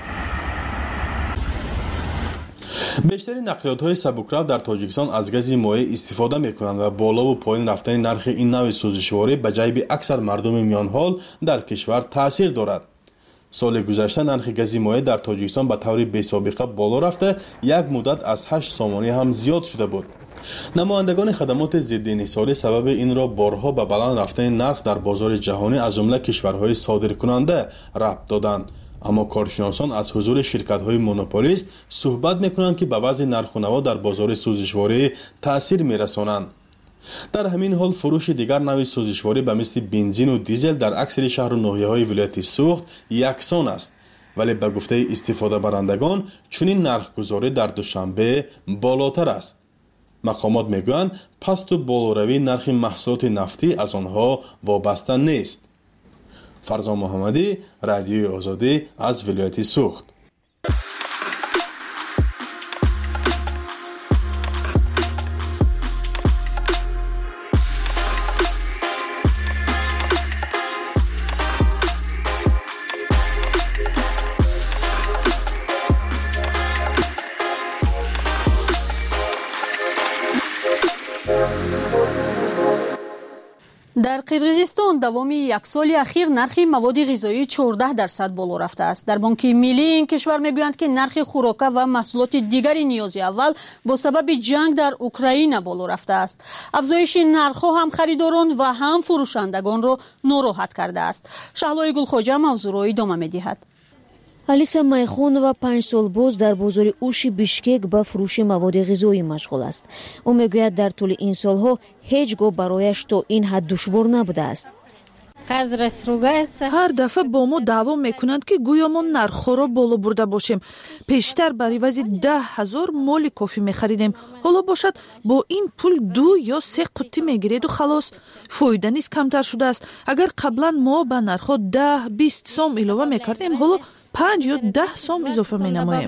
بیشتر نقلیات‌های سبکرو در تاجیکستان از گاز مایع استفاده می‌کنند و بالا و پایین رفتن نرخ این نوع سوزشواری به جیب اکثر مردم میان حال در کشور تاثیر دارد. سال گذشته نرخ گاز مایع در تاجیکستان به طور بی‌سابقه بالا رفته یک مدت از هشت سومانی هم زیاد شده بود. نمایندگان خدمات ضد انحصاری سبب این را بارها به بلند رفتن نرخ در بازار جهانی از جمله کشورهای صادرکننده ربط دادند، اما کارشناسان از حضور شرکت‌های مونوپولیست صحبت می‌کنند که به وضع نرخ و نوا در بازار سوزشواری تأثیر می‌رسانند. در همین حال فروش دیگر نوع سوزشواری به مثل بنزین و دیزل در اکثر شهر و ناحیه‌های ولایت سوخت یکسان است. ولی به گفته استفاده برندگان چنین نرخگذاری در دوشنبه بالاتر است. مقامات میگویند پست و بالوروی نرخ محصولات نفتی از آنها وابسته نیست. فرزان محمدی، رادیوی آزادی از ولایت سوخت. در قرغیزستان دوامی یک سال اخیر نرخ مواد غذایی چهارده درصد بالا رفته است. در بانک ملی این کشور میگویند که نرخ خوراک و محصولات دیگری نیاز اول با سبب جنگ در اوکراین بالا رفته است. افزایش نرخ هم خریداران و هم فروشندگان را ناراحت کرده است. شهلای گلخواجه موضوع را ادامه می‌دهد. алиса майхонова панҷ сол боз дар бозори уши бишкек ба фурӯши маводи ғизоӣ машғул аст. ӯ мегӯяд дар тӯли ин солҳо ҳеҷ гоҳ барояш то ин ҳад душвор набудааст. ҳар дафъа бо мо даъво мекунанд ки гӯё мо нархҳоро боло бурда бошем. пештар бар ивази даҳ ҳазор моли кофӣ мехаридем. ҳоло бошад бо ин пул ду ё се қуттӣ мегиреду халос. фоида низ камтар шудааст. агар қаблан мо ба нархҳо даҳ бист сом илова мекардем, ҳоло панҷ ё даҳ сом изофа менамоем.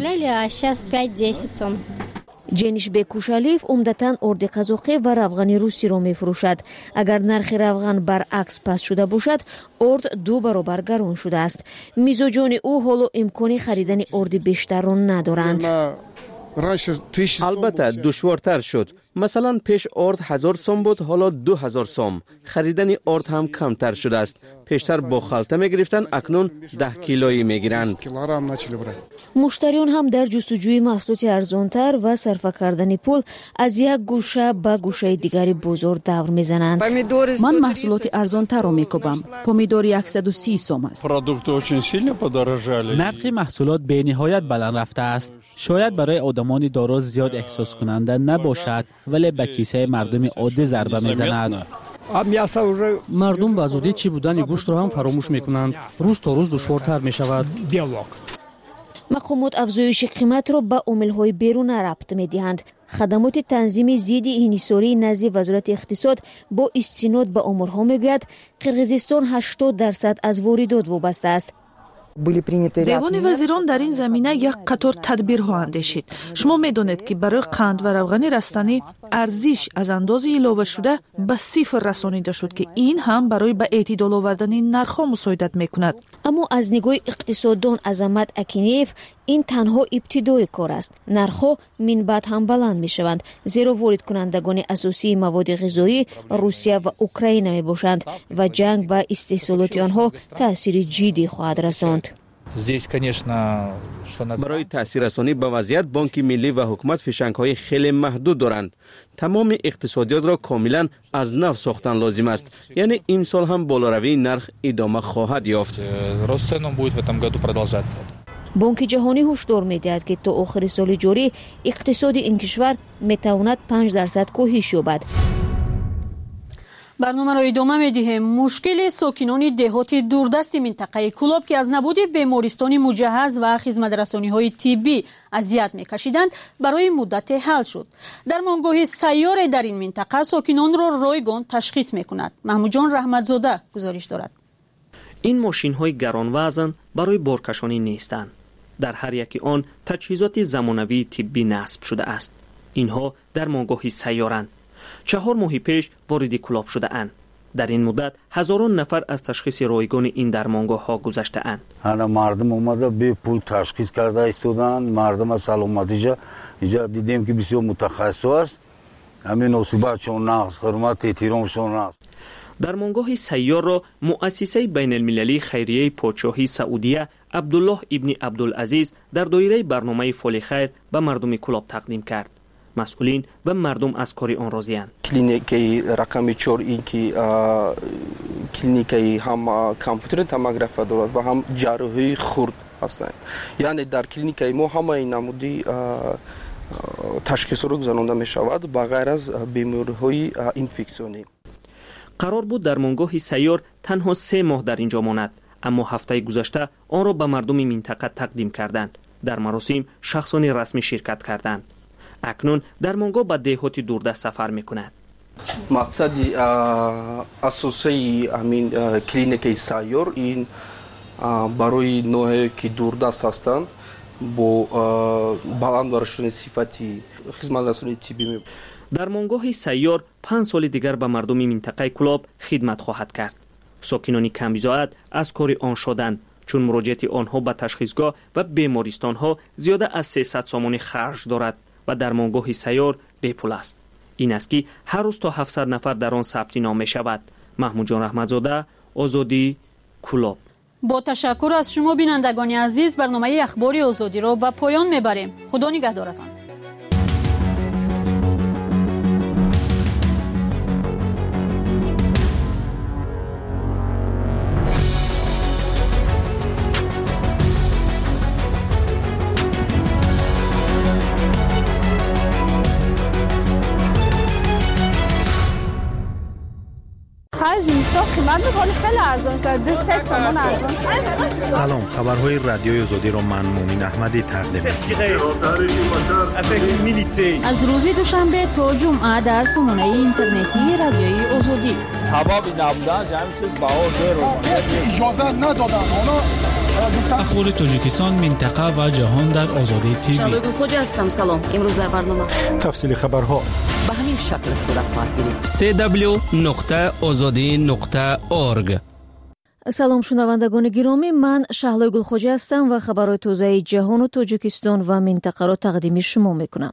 ҷениш бекушалиев умдатан орди қазоқӣ ва равғани русиро мефурӯшад. агар нархи равған баръакс паст шуда бошад, орд ду баробар гарон шудааст. мизоҷони ӯ ҳоло имкони харидани орди бештарро надоранд. албатта душвортар шуд. масалан пеш орд ҳазор сом буд, ҳоло ду ҳазор сом. харидани орд ҳам камтар шудааст. пештар бо халта мегирифтанд, акнун даҳ килоӣ мегиранд. муштариён ҳам дар ҷустуҷӯи маҳсулоти арзонтар ва сарфа кардани пул аз як гӯша ба гӯшаи дигари бозор давр мезананд. ман маҳсулоти арзонтарро мекобам. помидори яксаду си сом аст. нархи маҳсулот бениҳоят баланд рафтааст. шояд барои одамони доро зиёд эҳсоскунанда набошад, вале ба кисаи мардуми оддӣ зарба мезанад. мардум ба зудӣ чӣ будани гӯштро ҳам фаромӯш мекунанд. рӯз то рӯз душвортар мешавад. мақомот афзоиши қиматро ба омилҳои беруна рабт медиҳанд. хадамоти танзими зидди инҳисории назди вазорати иқтисод бо истинод ба оморҳо мегӯяд, қирғизистон ҳаштод дарсад аз воридот вобаста аст. девони вазирон дар ин замина як қатор тадбирҳо андешид. шумо медонед ки барои қанд ва равғани растанӣ арзиш аз андози иловашуда ба сифр расонида шуд ки ин ҳам барои ба эътидол овардани нархҳо мусоидат мекунад. аммо аз нигоҳи иқтисоддон Азамат Акинеев ин танҳо ибтидои кор аст. нархҳо минбаъд ҳам баланд мешаванд, зеро воридкунандагони асосии маводи ғизоӣ Русия ва Украина мебошанд ва ҷанг ба истеҳсолоти онҳо таъсири ҷиддӣ хоҳад расонд. барои таъсиррасонӣ ба вазъият бонки миллӣ ва ҳукумат фишангҳои хеле маҳдуд доранд. тамоми иқтисодиётро комилан аз нав сохтан лозим аст. яъне имсол ҳам болоравии нарх идома хоҳад ёфт. бонки ҷаҳонӣ ҳушдор медиҳад ки то охири соли ҷорӣ иқтисоди ин кишвар метавонад панҷ дарсад коҳиш ёбад. барномаро идома медиҳем. мушкили сокинони деҳоти дурдасти минтақаи Кӯлоб ки аз набуди бемористони муҷаҳҳаз ва хизматрасониҳои тиббӣ азият мекашиданд, барои муддате ҳал шуд. дармонгоҳи сайёре дар ин минтақа сокинонро ройгон ташхис мекунад. маҳмуҷон раҳматзода гузориш дорад. ин мошинҳои гаронвазн барои боркашонӣ нестанд. дар ҳар яки он таҷҳизоти замонавии тиббӣ насб шудааст. инҳо дармонгоҳи сайёранд. чаҳор моҳи пеш вориди Кӯлоб шудаанд. дар ин муддат ҳазорон нафар аз ташхиси ройгони ин дармонгоҳҳо гузаштаанд. ҳана мардум омада бепул ташхис карда истоданд. мардума саломатиша инҷа дидем ки бисёр мутахассис аст. ҳамин осибатшон нағз, ҳурмат эҳтиромшон нағз. дармонгоҳи сайёрро муассисаи байналмилалии хайрияи подшоҳии Саудия Абдуллоҳ ибни Абдулазиз дар доираи барномаи Фоли хайр ба мардуми Кӯлоб тақдим кард. масъулин ва мардум аз кори он розиянд. клиникаи рақами чор ин ки клиникаи ҳам компютери томография дорад ва ҳам ҷарроҳии хурд ҳастанд. яъне дар клиникаи мо ҳамаи намуди ташхисро гузаронида мешавад ба ғайр аз бемориҳои инфексионӣ. қарор буд дармонгоҳи сайёр танҳо се моҳ дар инҷо монад. اما هفته گذشته آن را به مردم منطقه تقدیم کردند. در مراسم شخصان رسمی شرکت کردند. اکنون درمانگاه به دهات دوردست سفر میکند. مقصد اساسی همین کلینیک سیار این برای نوعی که دوردست هستند با بلند رشدن صفتی خدمت رسانی طبی می. درمانگاه سیار پنج سال دیگر به مردم منطقه کلاب خدمت خواهد کرد. ساکنان کمیزاعت از کار آن شدند چون مراجعت آنها به تشخیصگاه و بیمارستان ها زیاده از سیصد سومانی خرج دارد و درمانگاه سیار بی پول است. این است که هر روز تا هفتصد نفر در آن ثبت نام می شود. محمود جان رحمتزاده، آزادی، کلاب. با تشکر از شما بینندگان عزیز، برنامه اخبار آزادی را به پایان میبریم. خدا نگهدارتان. سلام، خبرهای رادیوی آزادی را من مومن احمدی تقدیم می‌کنم. از روز دوشنبه تا جمعه در سامانه اینترنتی رادیوی آزادی. سبب نبودن همین چیز بهار رو اجازه ندادن. اخبار تاجیکستان، منطقه و جهان در آزادی تیوی. شالوی خوجا هستم. سلام. امروز در برنامه تفصیل خبرها به همین شکل صورت خواهد گرفت. سی دبلیو نقطه آزادی نقطه اورگ. سلام شنوندگان گرامی، من شهلوی گلخوجی هستم و خبرهای تازه جهان و تاجیکستان و منطقه را تقدیم شما میکنم.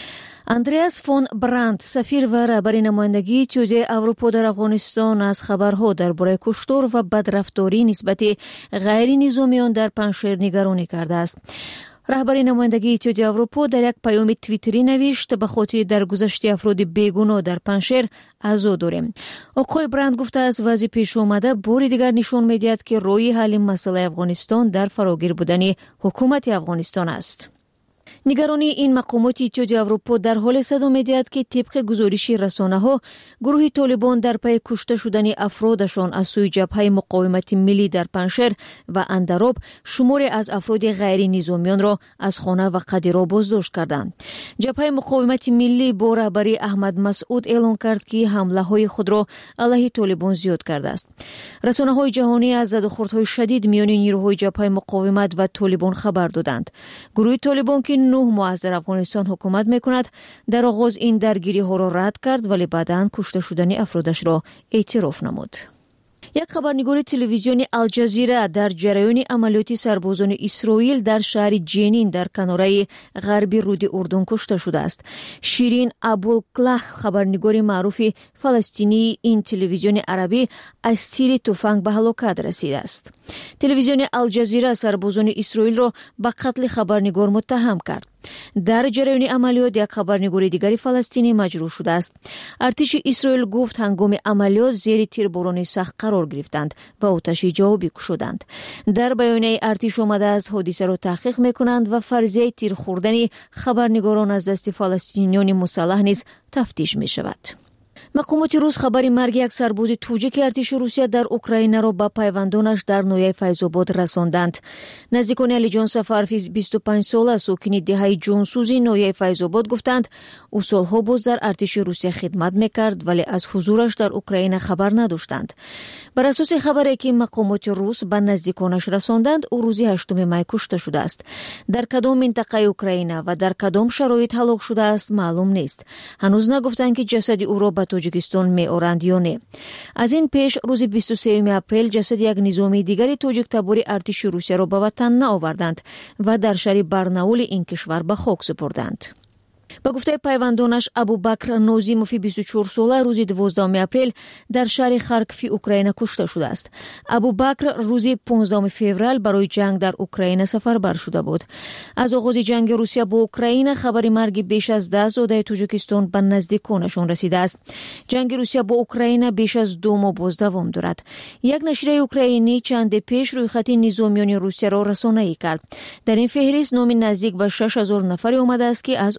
اندریاس فون برانت، سفیر و رهبر نمایندگی اتحادیه اروپا در افغانستان، از خبرها درباره کشتار و بدرفتاری نسبت غیر نظامیان در پنجشیر نگرانی کرده است. رهبر نمایندگی اتحادیه اروپا در یک پیام توییتری نوشت: به خاطر درگذشت افراد بیگناه در پنجشیر عزا داریم. آقای برند گفته از وضع پیش آمده بار دیگر نشان می‌دهد که راه حل مسئله افغانستان در فراگیر بودن حکومت افغانستان است. نگرانی این مقامات اتحادیه اروپا در حال صدا می‌دهد که طبق گزارش رسانه‌ها گروه طالبان در پی کشته شدن افرادشان از سوی جبهه مقاومت ملی در پنجشیر و اندراب شماری از افراد غیر نظامیان را از خانه و قدیرا بازداشت کردند. جبهه مقاومت ملی با رهبری احمد مسعود اعلام کرد که حمله‌های خود را علیه طالبان زیاد کرده است. رسانه‌های جهانی از زدوخوردهای شدید میان نیروهای جبهه مقاومت و طالبان خبر دادند. گروه طالبان که نه ماه در افغانستان حکومت میکند در آغاز این درگیری ها را رد کرد ولی بعداً کشته شدن افرادش را اعتراف نمود. یک خبرنگار تلویزیون الجزیره در جریان عملیات سربازان اسرائیل در شهر جنین در کناره غربی رود اردن کشته شده است. شیرین ابوالکلح، خبرنگار معروف فلسطینی این تلویزیون عربی، از تیر تفنگ به هلاکت رسیده است. تلویزیون الجزیره سربازان اسرائیل را به قتل خبرنگار متهم کرد. در جریان عملیات یک خبرنگار دیگری فلسطینی مجروح شده است. ارتش اسرائیل گفت هنگام عملیات زیر تیرباران سخت قرار گرفتند و آتش جوابی کشیدند. در بیانیه ارتش آمده از حادثه را تحقیق میکنند و فرضیه تیر خوردن خبرنگاران از دست فلسطینیان مسلح نیز تفتیش می شود. مقامات روس خبری مرگ یک سرباز توجیک ارتش روسیه در اوکراین را به پیوندانش در نویه فیض‌آباد رساندند. نزدیکان علی جان سفر، بیست و پنج ساله، ساکن دهه جانسوزی نویه فیض‌آباد، گفتند او سالها باز در ارتش روسیه خدمت میکرد ولی از حضورش در اوکراین خبر نداشتند. بر اساس خبری که مقامات روس به نزدیکانش رساندند، او روز هشتم می کشته شده است. در کدام منطقه اوکراین و در کدام شرایط هلاک شده است معلوم نیست. هنوز نگفتند که جسد او را به تاجیکستان می آورند یا نه. از این پیش روز بیست و سوم اپریل جسد یک نظامی دیگری تاجیک تبار ارتش روسیه را به وطن نآوردند و در شهر برناول این کشور به خاک سپردند. با گفته پیوندانش، ابوبکر نوزیموف، بیست و چهار ساله، روز دوازدهم اپریل در شهر خارکیف اوکراین کشته شده است. ابوبکر روز پانزدهم فوریه برای جنگ در اوکراین سفربر شده بود. از آغاز جنگ روسیه با اوکراین خبر مرگ بیش از ده زاده تاجیکستان به نزدیکانشان رسیده است. جنگ روسیه با اوکراین بیش از دو ماه باز دوام دارد. یک نشریه اوکراینی چند پیش رویخط نظامیان روسیه را رسانه‌ای کرد. در این فهرست نام نزدیک به شش هزار نفر آمده است که از آسیای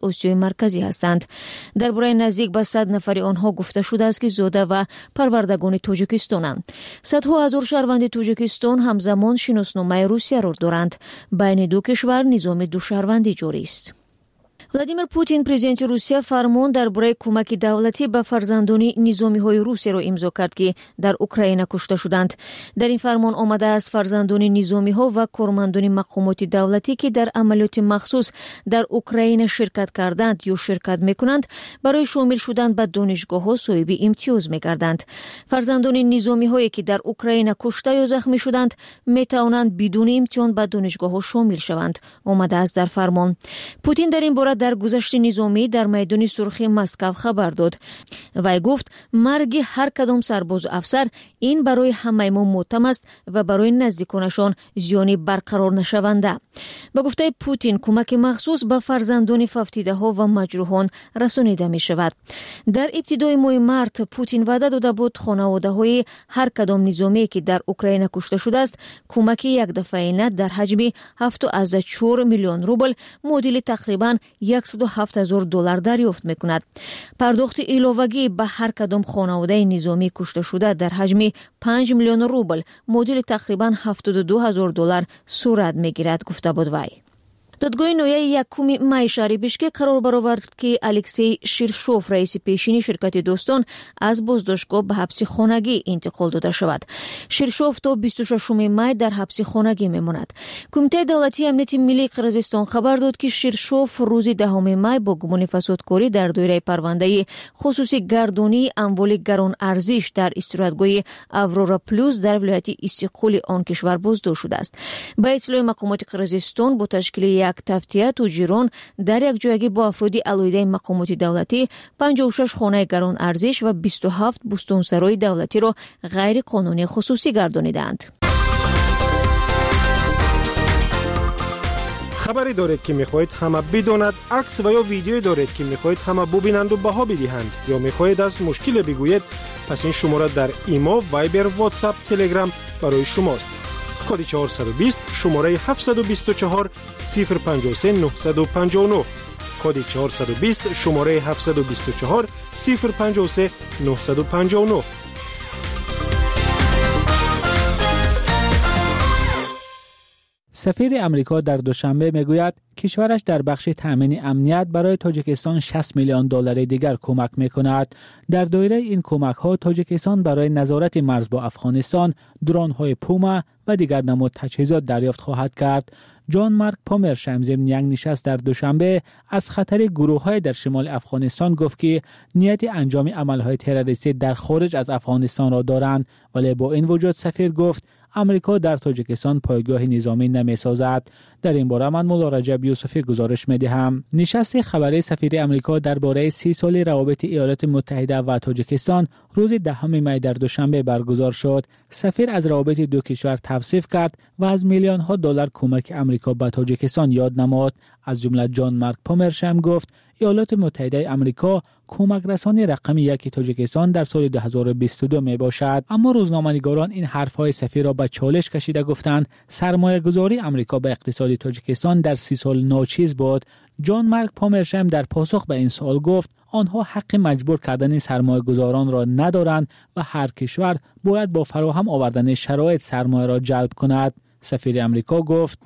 مرکزی هستند. درباره نزدیک به صد نفر آنها گفته شده است که زاده و پروردگان تاجیکستانند. صدها هزار شهروند تاجیکستان همزمان شناسنامه روسیه را دارند. بین دو کشور نظام دو شهروندی جاری است. ولادیمیر پوتین پرزیدنت روسیه فرمان درباره کمک دولتی به فرزندان نظامی‌های روسیه را امضا کرد که در اوکراین کشته شدند. در این فرمان آمده است فرزندان نظامی‌ها و کارمندان مقامات دولتی که در عملیات مخصوص در اوکراین شرکت کردند یا شرکت می‌کنند برای شامل شدن به دانشگاه‌ها صاحب امتیاز می‌گردند. فرزندان نظامی‌هایی که در اوکراین کشته یا زخمی شدند می‌توانند بدون امتحان به دانشگاه‌ها شامل شوند. آمده است در فرمان. پوتین در این باره در گذشت نظامی در میدان سرخی مسکو خبر داد. وی گفت مرگ هر کدام سرباز و افسر این برای همه ما ماتم است و برای نزدیکانشان زیانی برقرار نشونده. به گفته پوتین کمک مخصوص به فرزندان فوتیده ها و مجروحان رسانیده می شود. در ابتدای ماه مارس پوتین وعده داده بود خانواده های هر کدام نظامی که در اوکراین کشته شده است کمک یک دفعه در حجم هفت و چهار میلیون روبل معادل تقریبا صد و هفت هزار دلار دریافت میکند. پرداخت علاوگی به هر کدام خانواده نظامی کشته شده در حجم پنج میلیون روبل معادل تقریبا هفتاد و دو هزار دلار صورت میگیرد گفته بود وی. دادگاه نویه یکم مای شهر بیشکک قرار برآورد که الکسی شیرشوف رئیس پیشین شرکت دوستان از بازداشتگاه به حبس خانگی انتقال داده شود. شیرشوف تا بیست و ششم مای در حبس خانگی میماند. کمیته دولتی امنیت ملی قرقیزستان خبر داد که شیرشوف روز دهم مای با گمان فسادکاری در دایره پرونده خصوصی گردانی اموال گران ارزش در استراحتگاه اورورا پلوس در ولایت استقلال آن کشور بازداشت شده است. با اطلاع مقامات قرقیزستان با تشکیل یک تفتیه تجاران در یک جایگی با افرادی علایده مقامات دولتی پنجاه و شش خانه گران ارزش و بیست و هفت بستانسرای دولتی را غیر قانونی خصوصی گردانیدند. خبری دارید که میخواهید همه بداند، عکس و یا ویدیویی دارید که میخواهید همه ببینند و بها بدهند یا میخواهید از مشکل بگویید، پس این شماره در ایما، وایبر، واتساپ، تلگرام برای شماست. کد چهارصد و بیست شماره هفتصد و بیست و چهار صفر پنجاه و سه نهصد و پنجاه و نه. کد چهارصد و بیست شماره هفتصد و بیست و چهار صفر پنجاه و سه نهصد و پنجاه و نه. سفیر امریکا در دوشنبه میگوید کشورش در بخش تامین امنیت برای تاجیکستان شصت میلیون دلار دیگر کمک میکند. در دایره این کمک ها تاجیکستان برای نظارت مرز با افغانستان درون های پوما و دیگر نماد تجهیزات دریافت خواهد کرد. جان مارک پامرشم ضمن یک نشست در دوشنبه از خطر گروه های در شمال افغانستان گفت که نیت انجام عمل های تروریستی در خارج از افغانستان را دارند، ولی با این وجود سفیر گفت امریکا در تاجیکستان پایگاه نظامی نمی سازد. در این باره من مولا رجب یوسفی گزارش می دهم. نشست خبری سفیر امریکا درباره سی سال روابط ایالات متحده و تاجیکستان روز دهم می در دوشنبه برگزار شد. سفیر از روابط دو کشور توصیف کرد و از میلیون ها دلار کمک امریکا به تاجیکستان یاد نمود. از جمله جان مارک پامرشم گفت ایالات متحده امریکا کمک رسانی رقم یک تاجیکستان در سال دو هزار و بیست و دو می باشد. اما روزنامه‌نگاران این حرف‌های سفیر را به چالش کشیده گفتند سرمایه گذاری امریکا به اقتصاد تاجیکستان در سی سال ناچیز بود. جان مارک پامرشم در پاسخ به این سوال گفت آنها حق مجبور کردن سرمایه گذاران را ندارند و هر کشور باید با فراهم آوردن شرایط سرمایه را جلب کند. سفیر امریکا گفت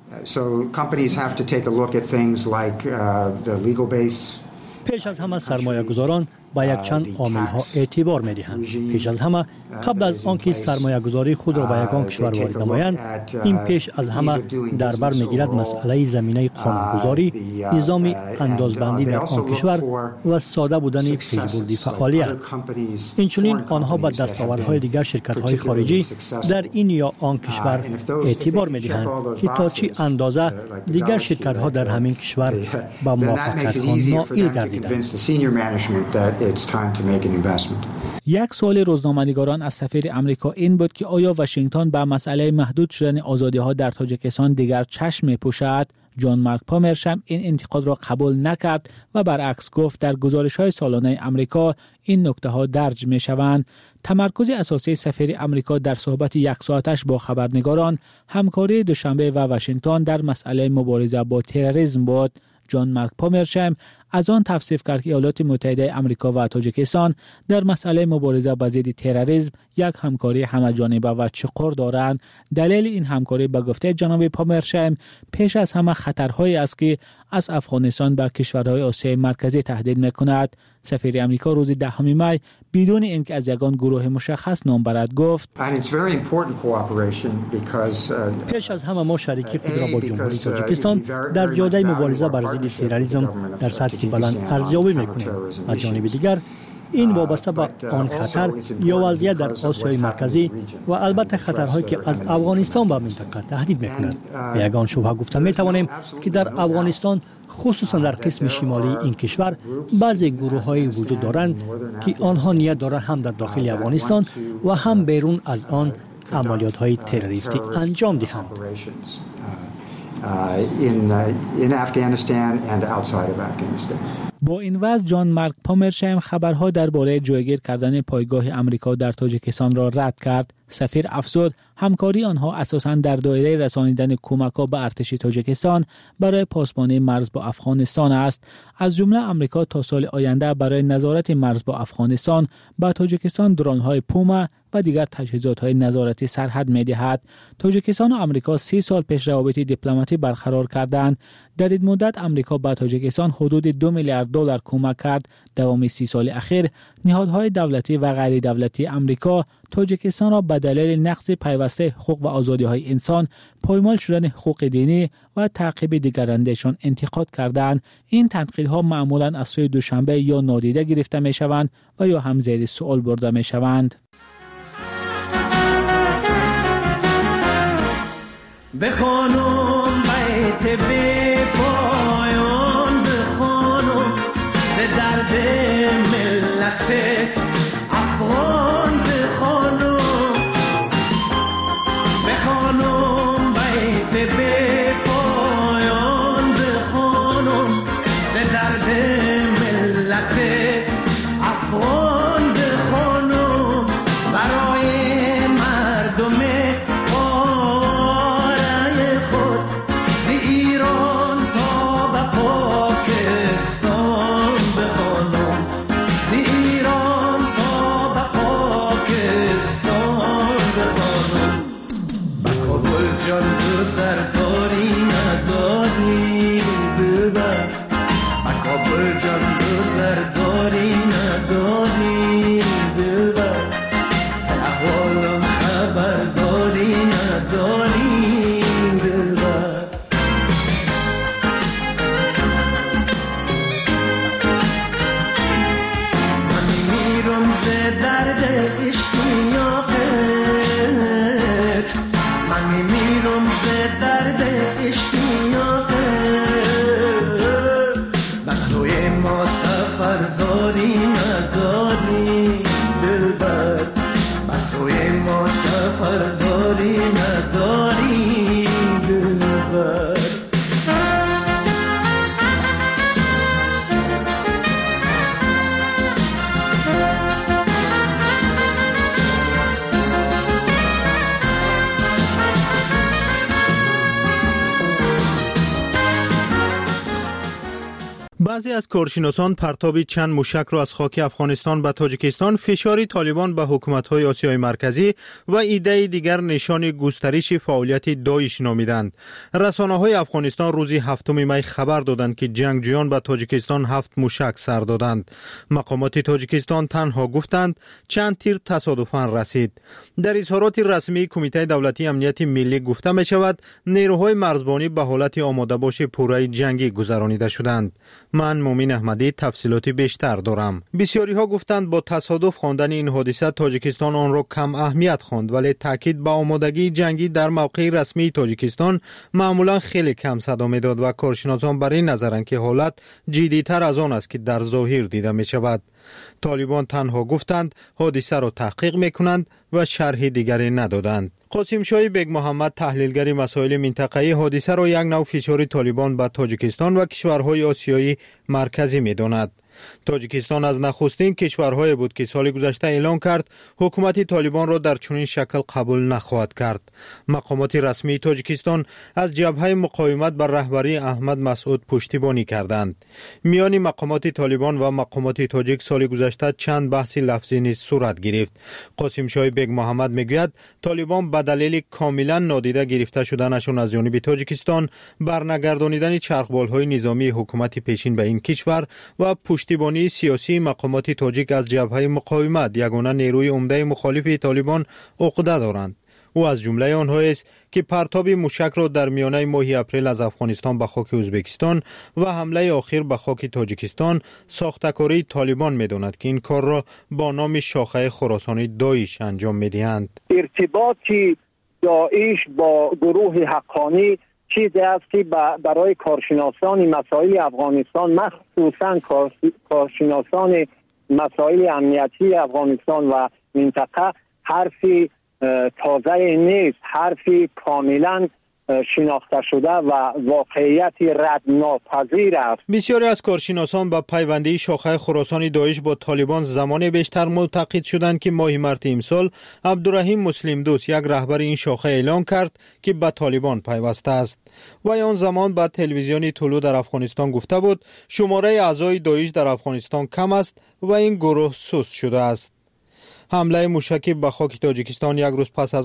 پیش از همه سرمایه گذاران با یک چند عامل ها اعتبار می دهند. پیش از همه قبل از آنکه سرمایه گذاری خود را به یگان کشور وارد نمایند، این پیش از همه در بر می گیرد مسئله زمینه قانونگذاری، نظام اندازبندی در آن کشور و ساده بودن پیشبرد فعالیت. اینچنین آنها با دستاوردهای دیگر شرکت های خارجی در این یا آن کشور اعتبار می دهند که تا چی اندازه دیگر شرکت ها در همین کشور با موافقت ها نائل گردیدند. یک سوال روزنامه‌نگاران از سفیر امریکا این بود که آیا واشنگتن به مسئله محدود شدن آزادی‌ها در تاجیکستان دیگر چشم می‌پوشد؟ جان مارک پامرشم این انتقاد را قبول نکرد و برعکس گفت در گزارش‌های سالانه امریکا این نکته‌ها درج می‌شوند. تمرکز اساسی سفیر امریکا در صحبت یک ساعتش با خبرنگاران همکاری دوشنبه و واشنگتن در مسئله مبارزه با تروریسم بود. جان مارک پامرشم از آن توصیف کرد که ایالات متحده آمریکا و تاجیکستان در مسئله مبارزه با ضد تروریسم یک همکاری همه‌جانبه و چقور دارند. دلیل این همکاری به گفته جناب پامرشیم پیش از همه خطرهایی است که از افغانستان به کشورهای آسیای مرکزی تهدید می‌کند. سفیر آمریکا روز دهم می بدون اینکه از یگان گروه مشخص نام برد گفت پیش از همه ما شریکی خود را با جمهوری تاجیکستان در جاده مبارزه بر ضد تروریسم در سطح بلند ارزیابی می‌کنیم. از جانب دیگر این وابسته به آن خطر یا وضعیت در آسیای مرکزی و البته خطرهایی که از افغانستان به منطقه تهدید می‌کند. به یگان شبهه گفته می‌توانیم که در افغانستان خصوصا در قسم شمالی این کشور بعضی گروه‌های وجود دارند که آنها نیت دارند هم در داخل افغانستان و هم بیرون از آن عملیات‌های تروریستی انجام دهند. با این وضع جان مارک پامرشیم خبرها درباره جایگیر کردن پایگاه آمریکا در تاجیکستان را رد کرد. سفیر افزود همکاری آنها اساساً در دایره رسانیدن کمک‌ها به ارتش تاجیکستان برای پاسبانی مرز با افغانستان است. از جمله آمریکا تا سال آینده برای نظارت مرز با افغانستان به تاجیکستان درون‌های پوما و دیگر تجهیزات‌های نظارتی سرحد می‌دهد. تاجیکستان و آمریکا سی سال پیش روابط دیپلماتی برقرار کردند. در این مدت آمریکا به تاجیکستان حدود دو میلیارد دلار کمک کرد. دوام سی سال اخیر نهادهای دولتی و غیر دولتی آمریکا تاجیکستان را به دلیل نقض پیوسته حقوق و آزادی‌های انسان، پایمال شدن حقوق دینی و تعقیب دیگرندهشان انتقاد کردند. این تنقیدها معمولاً از سوی دوشنبه یا نادیده گرفته می‌شوند و یا هم زیر سوال برده می‌شوند. بخوانم بیت به پایان، بخوانم ز درد ملت افغان، بخوانم بخوانم بیت به پایان، بخوانم ز درد ملت افغان، بخوانم برای مردم بعضی از کارشناسان پرتاب چند موشک را از خاک افغانستان به تاجیکستان فشاری طالبان به حکومت‌های آسیای مرکزی و ایده دیگر نشان گسترش فعالیت داعش نامیدند. رسانه‌های افغانستان روز هفتم می خبر دادند که جنگجویان به تاجیکستان هفت موشک سر دادند. مقامات تاجیکستان تنها گفتند چند تیر تصادفاً رسید. در اظهارات رسمی کمیته دولتی امنیت ملی گفته می شود نیروهای مرزبانی به حالت آماده باش پوره جنگی گذرانیده شدند. من مومین احمدی تفصیلات بیشتر دارم. بسیاری ها گفتند با تصادف خواندن این حادثه تاجیکستان آن را کم اهمیت خواند، ولی تاکید به آمادگی جنگی در موقع رسمی تاجیکستان معمولا خیلی کم صدا میداد و کارشناسان بر این نظرند که حالت جدی‌تر از آن است که در ظاهر دیده می شود. طالبان تنها گفتند حادثه را تحقیق میکنند و شرح دیگری ندادند. قاسم شاه بیگ محمد تحلیلگر مسائل منطقه‌ای حادثه را یک نوع فشار طالبان به تاجیکستان و کشورهای آسیایی مرکزی می‌داند. تاجیکستان از نخستین کشورهای بود که سال گذشته اعلان کرد حکومت طالبان را در چنین شکل قبول نخواهد کرد. مقامات رسمی تاجیکستان از جبهه مقاومت بر رهبری احمد مسعود پشتیبانی کردند. میان مقامات طالبان و مقامات تاجیک سال گذشته چند بحث لفظی نیز صورت گرفت. قاسم شاه بیگ محمد میگوید طالبان به دلیل کاملا نادیده گرفته شدنشون از جانب تاجیکستان، برنگردانیدن چرخبال‌های نظامی حکومت پیشین به این کشور و پشتیبانی سیاسی مقامات تاجیک از جبهه مقاومت یگانه نیروی عمده مخالف طالبان عقده دارند. او از جمله آنها است که پرتاب موشک را در میانه ماه اپریل از افغانستان به خاک ازبکستان و حمله آخر به خاک تاجیکستان ساختکاری طالبان می‌داند که این کار را با نام شاخه خراسانی داعش انجام می‌دهند. ارتباط داعش با گروه حقانی چیزی است که برای کارشناسان مسائل افغانستان، مخصوصاً کارشناسان مسائل امنیتی افغانستان و منطقه، حرفی تازه نیست، حرفی کاملا شناخته شده و واقعیت رد ناپذیر است. بسیاری از کارشناسان با پیوندی شاخه خراسانی داعش با طالبان زمان بیشتر معتقد شدند که ماه مارس امسال عبدالرحیم مسلم دوست، یک رهبر این شاخه، اعلان کرد که به طالبان پیوسته است. و آن زمان بعد تلویزیونی طلوع در افغانستان گفته بود شماره اعضای داعش در افغانستان کم است و این گروه سست شده است. حمله موشکی به خاک تاجیکستان یک روز پس از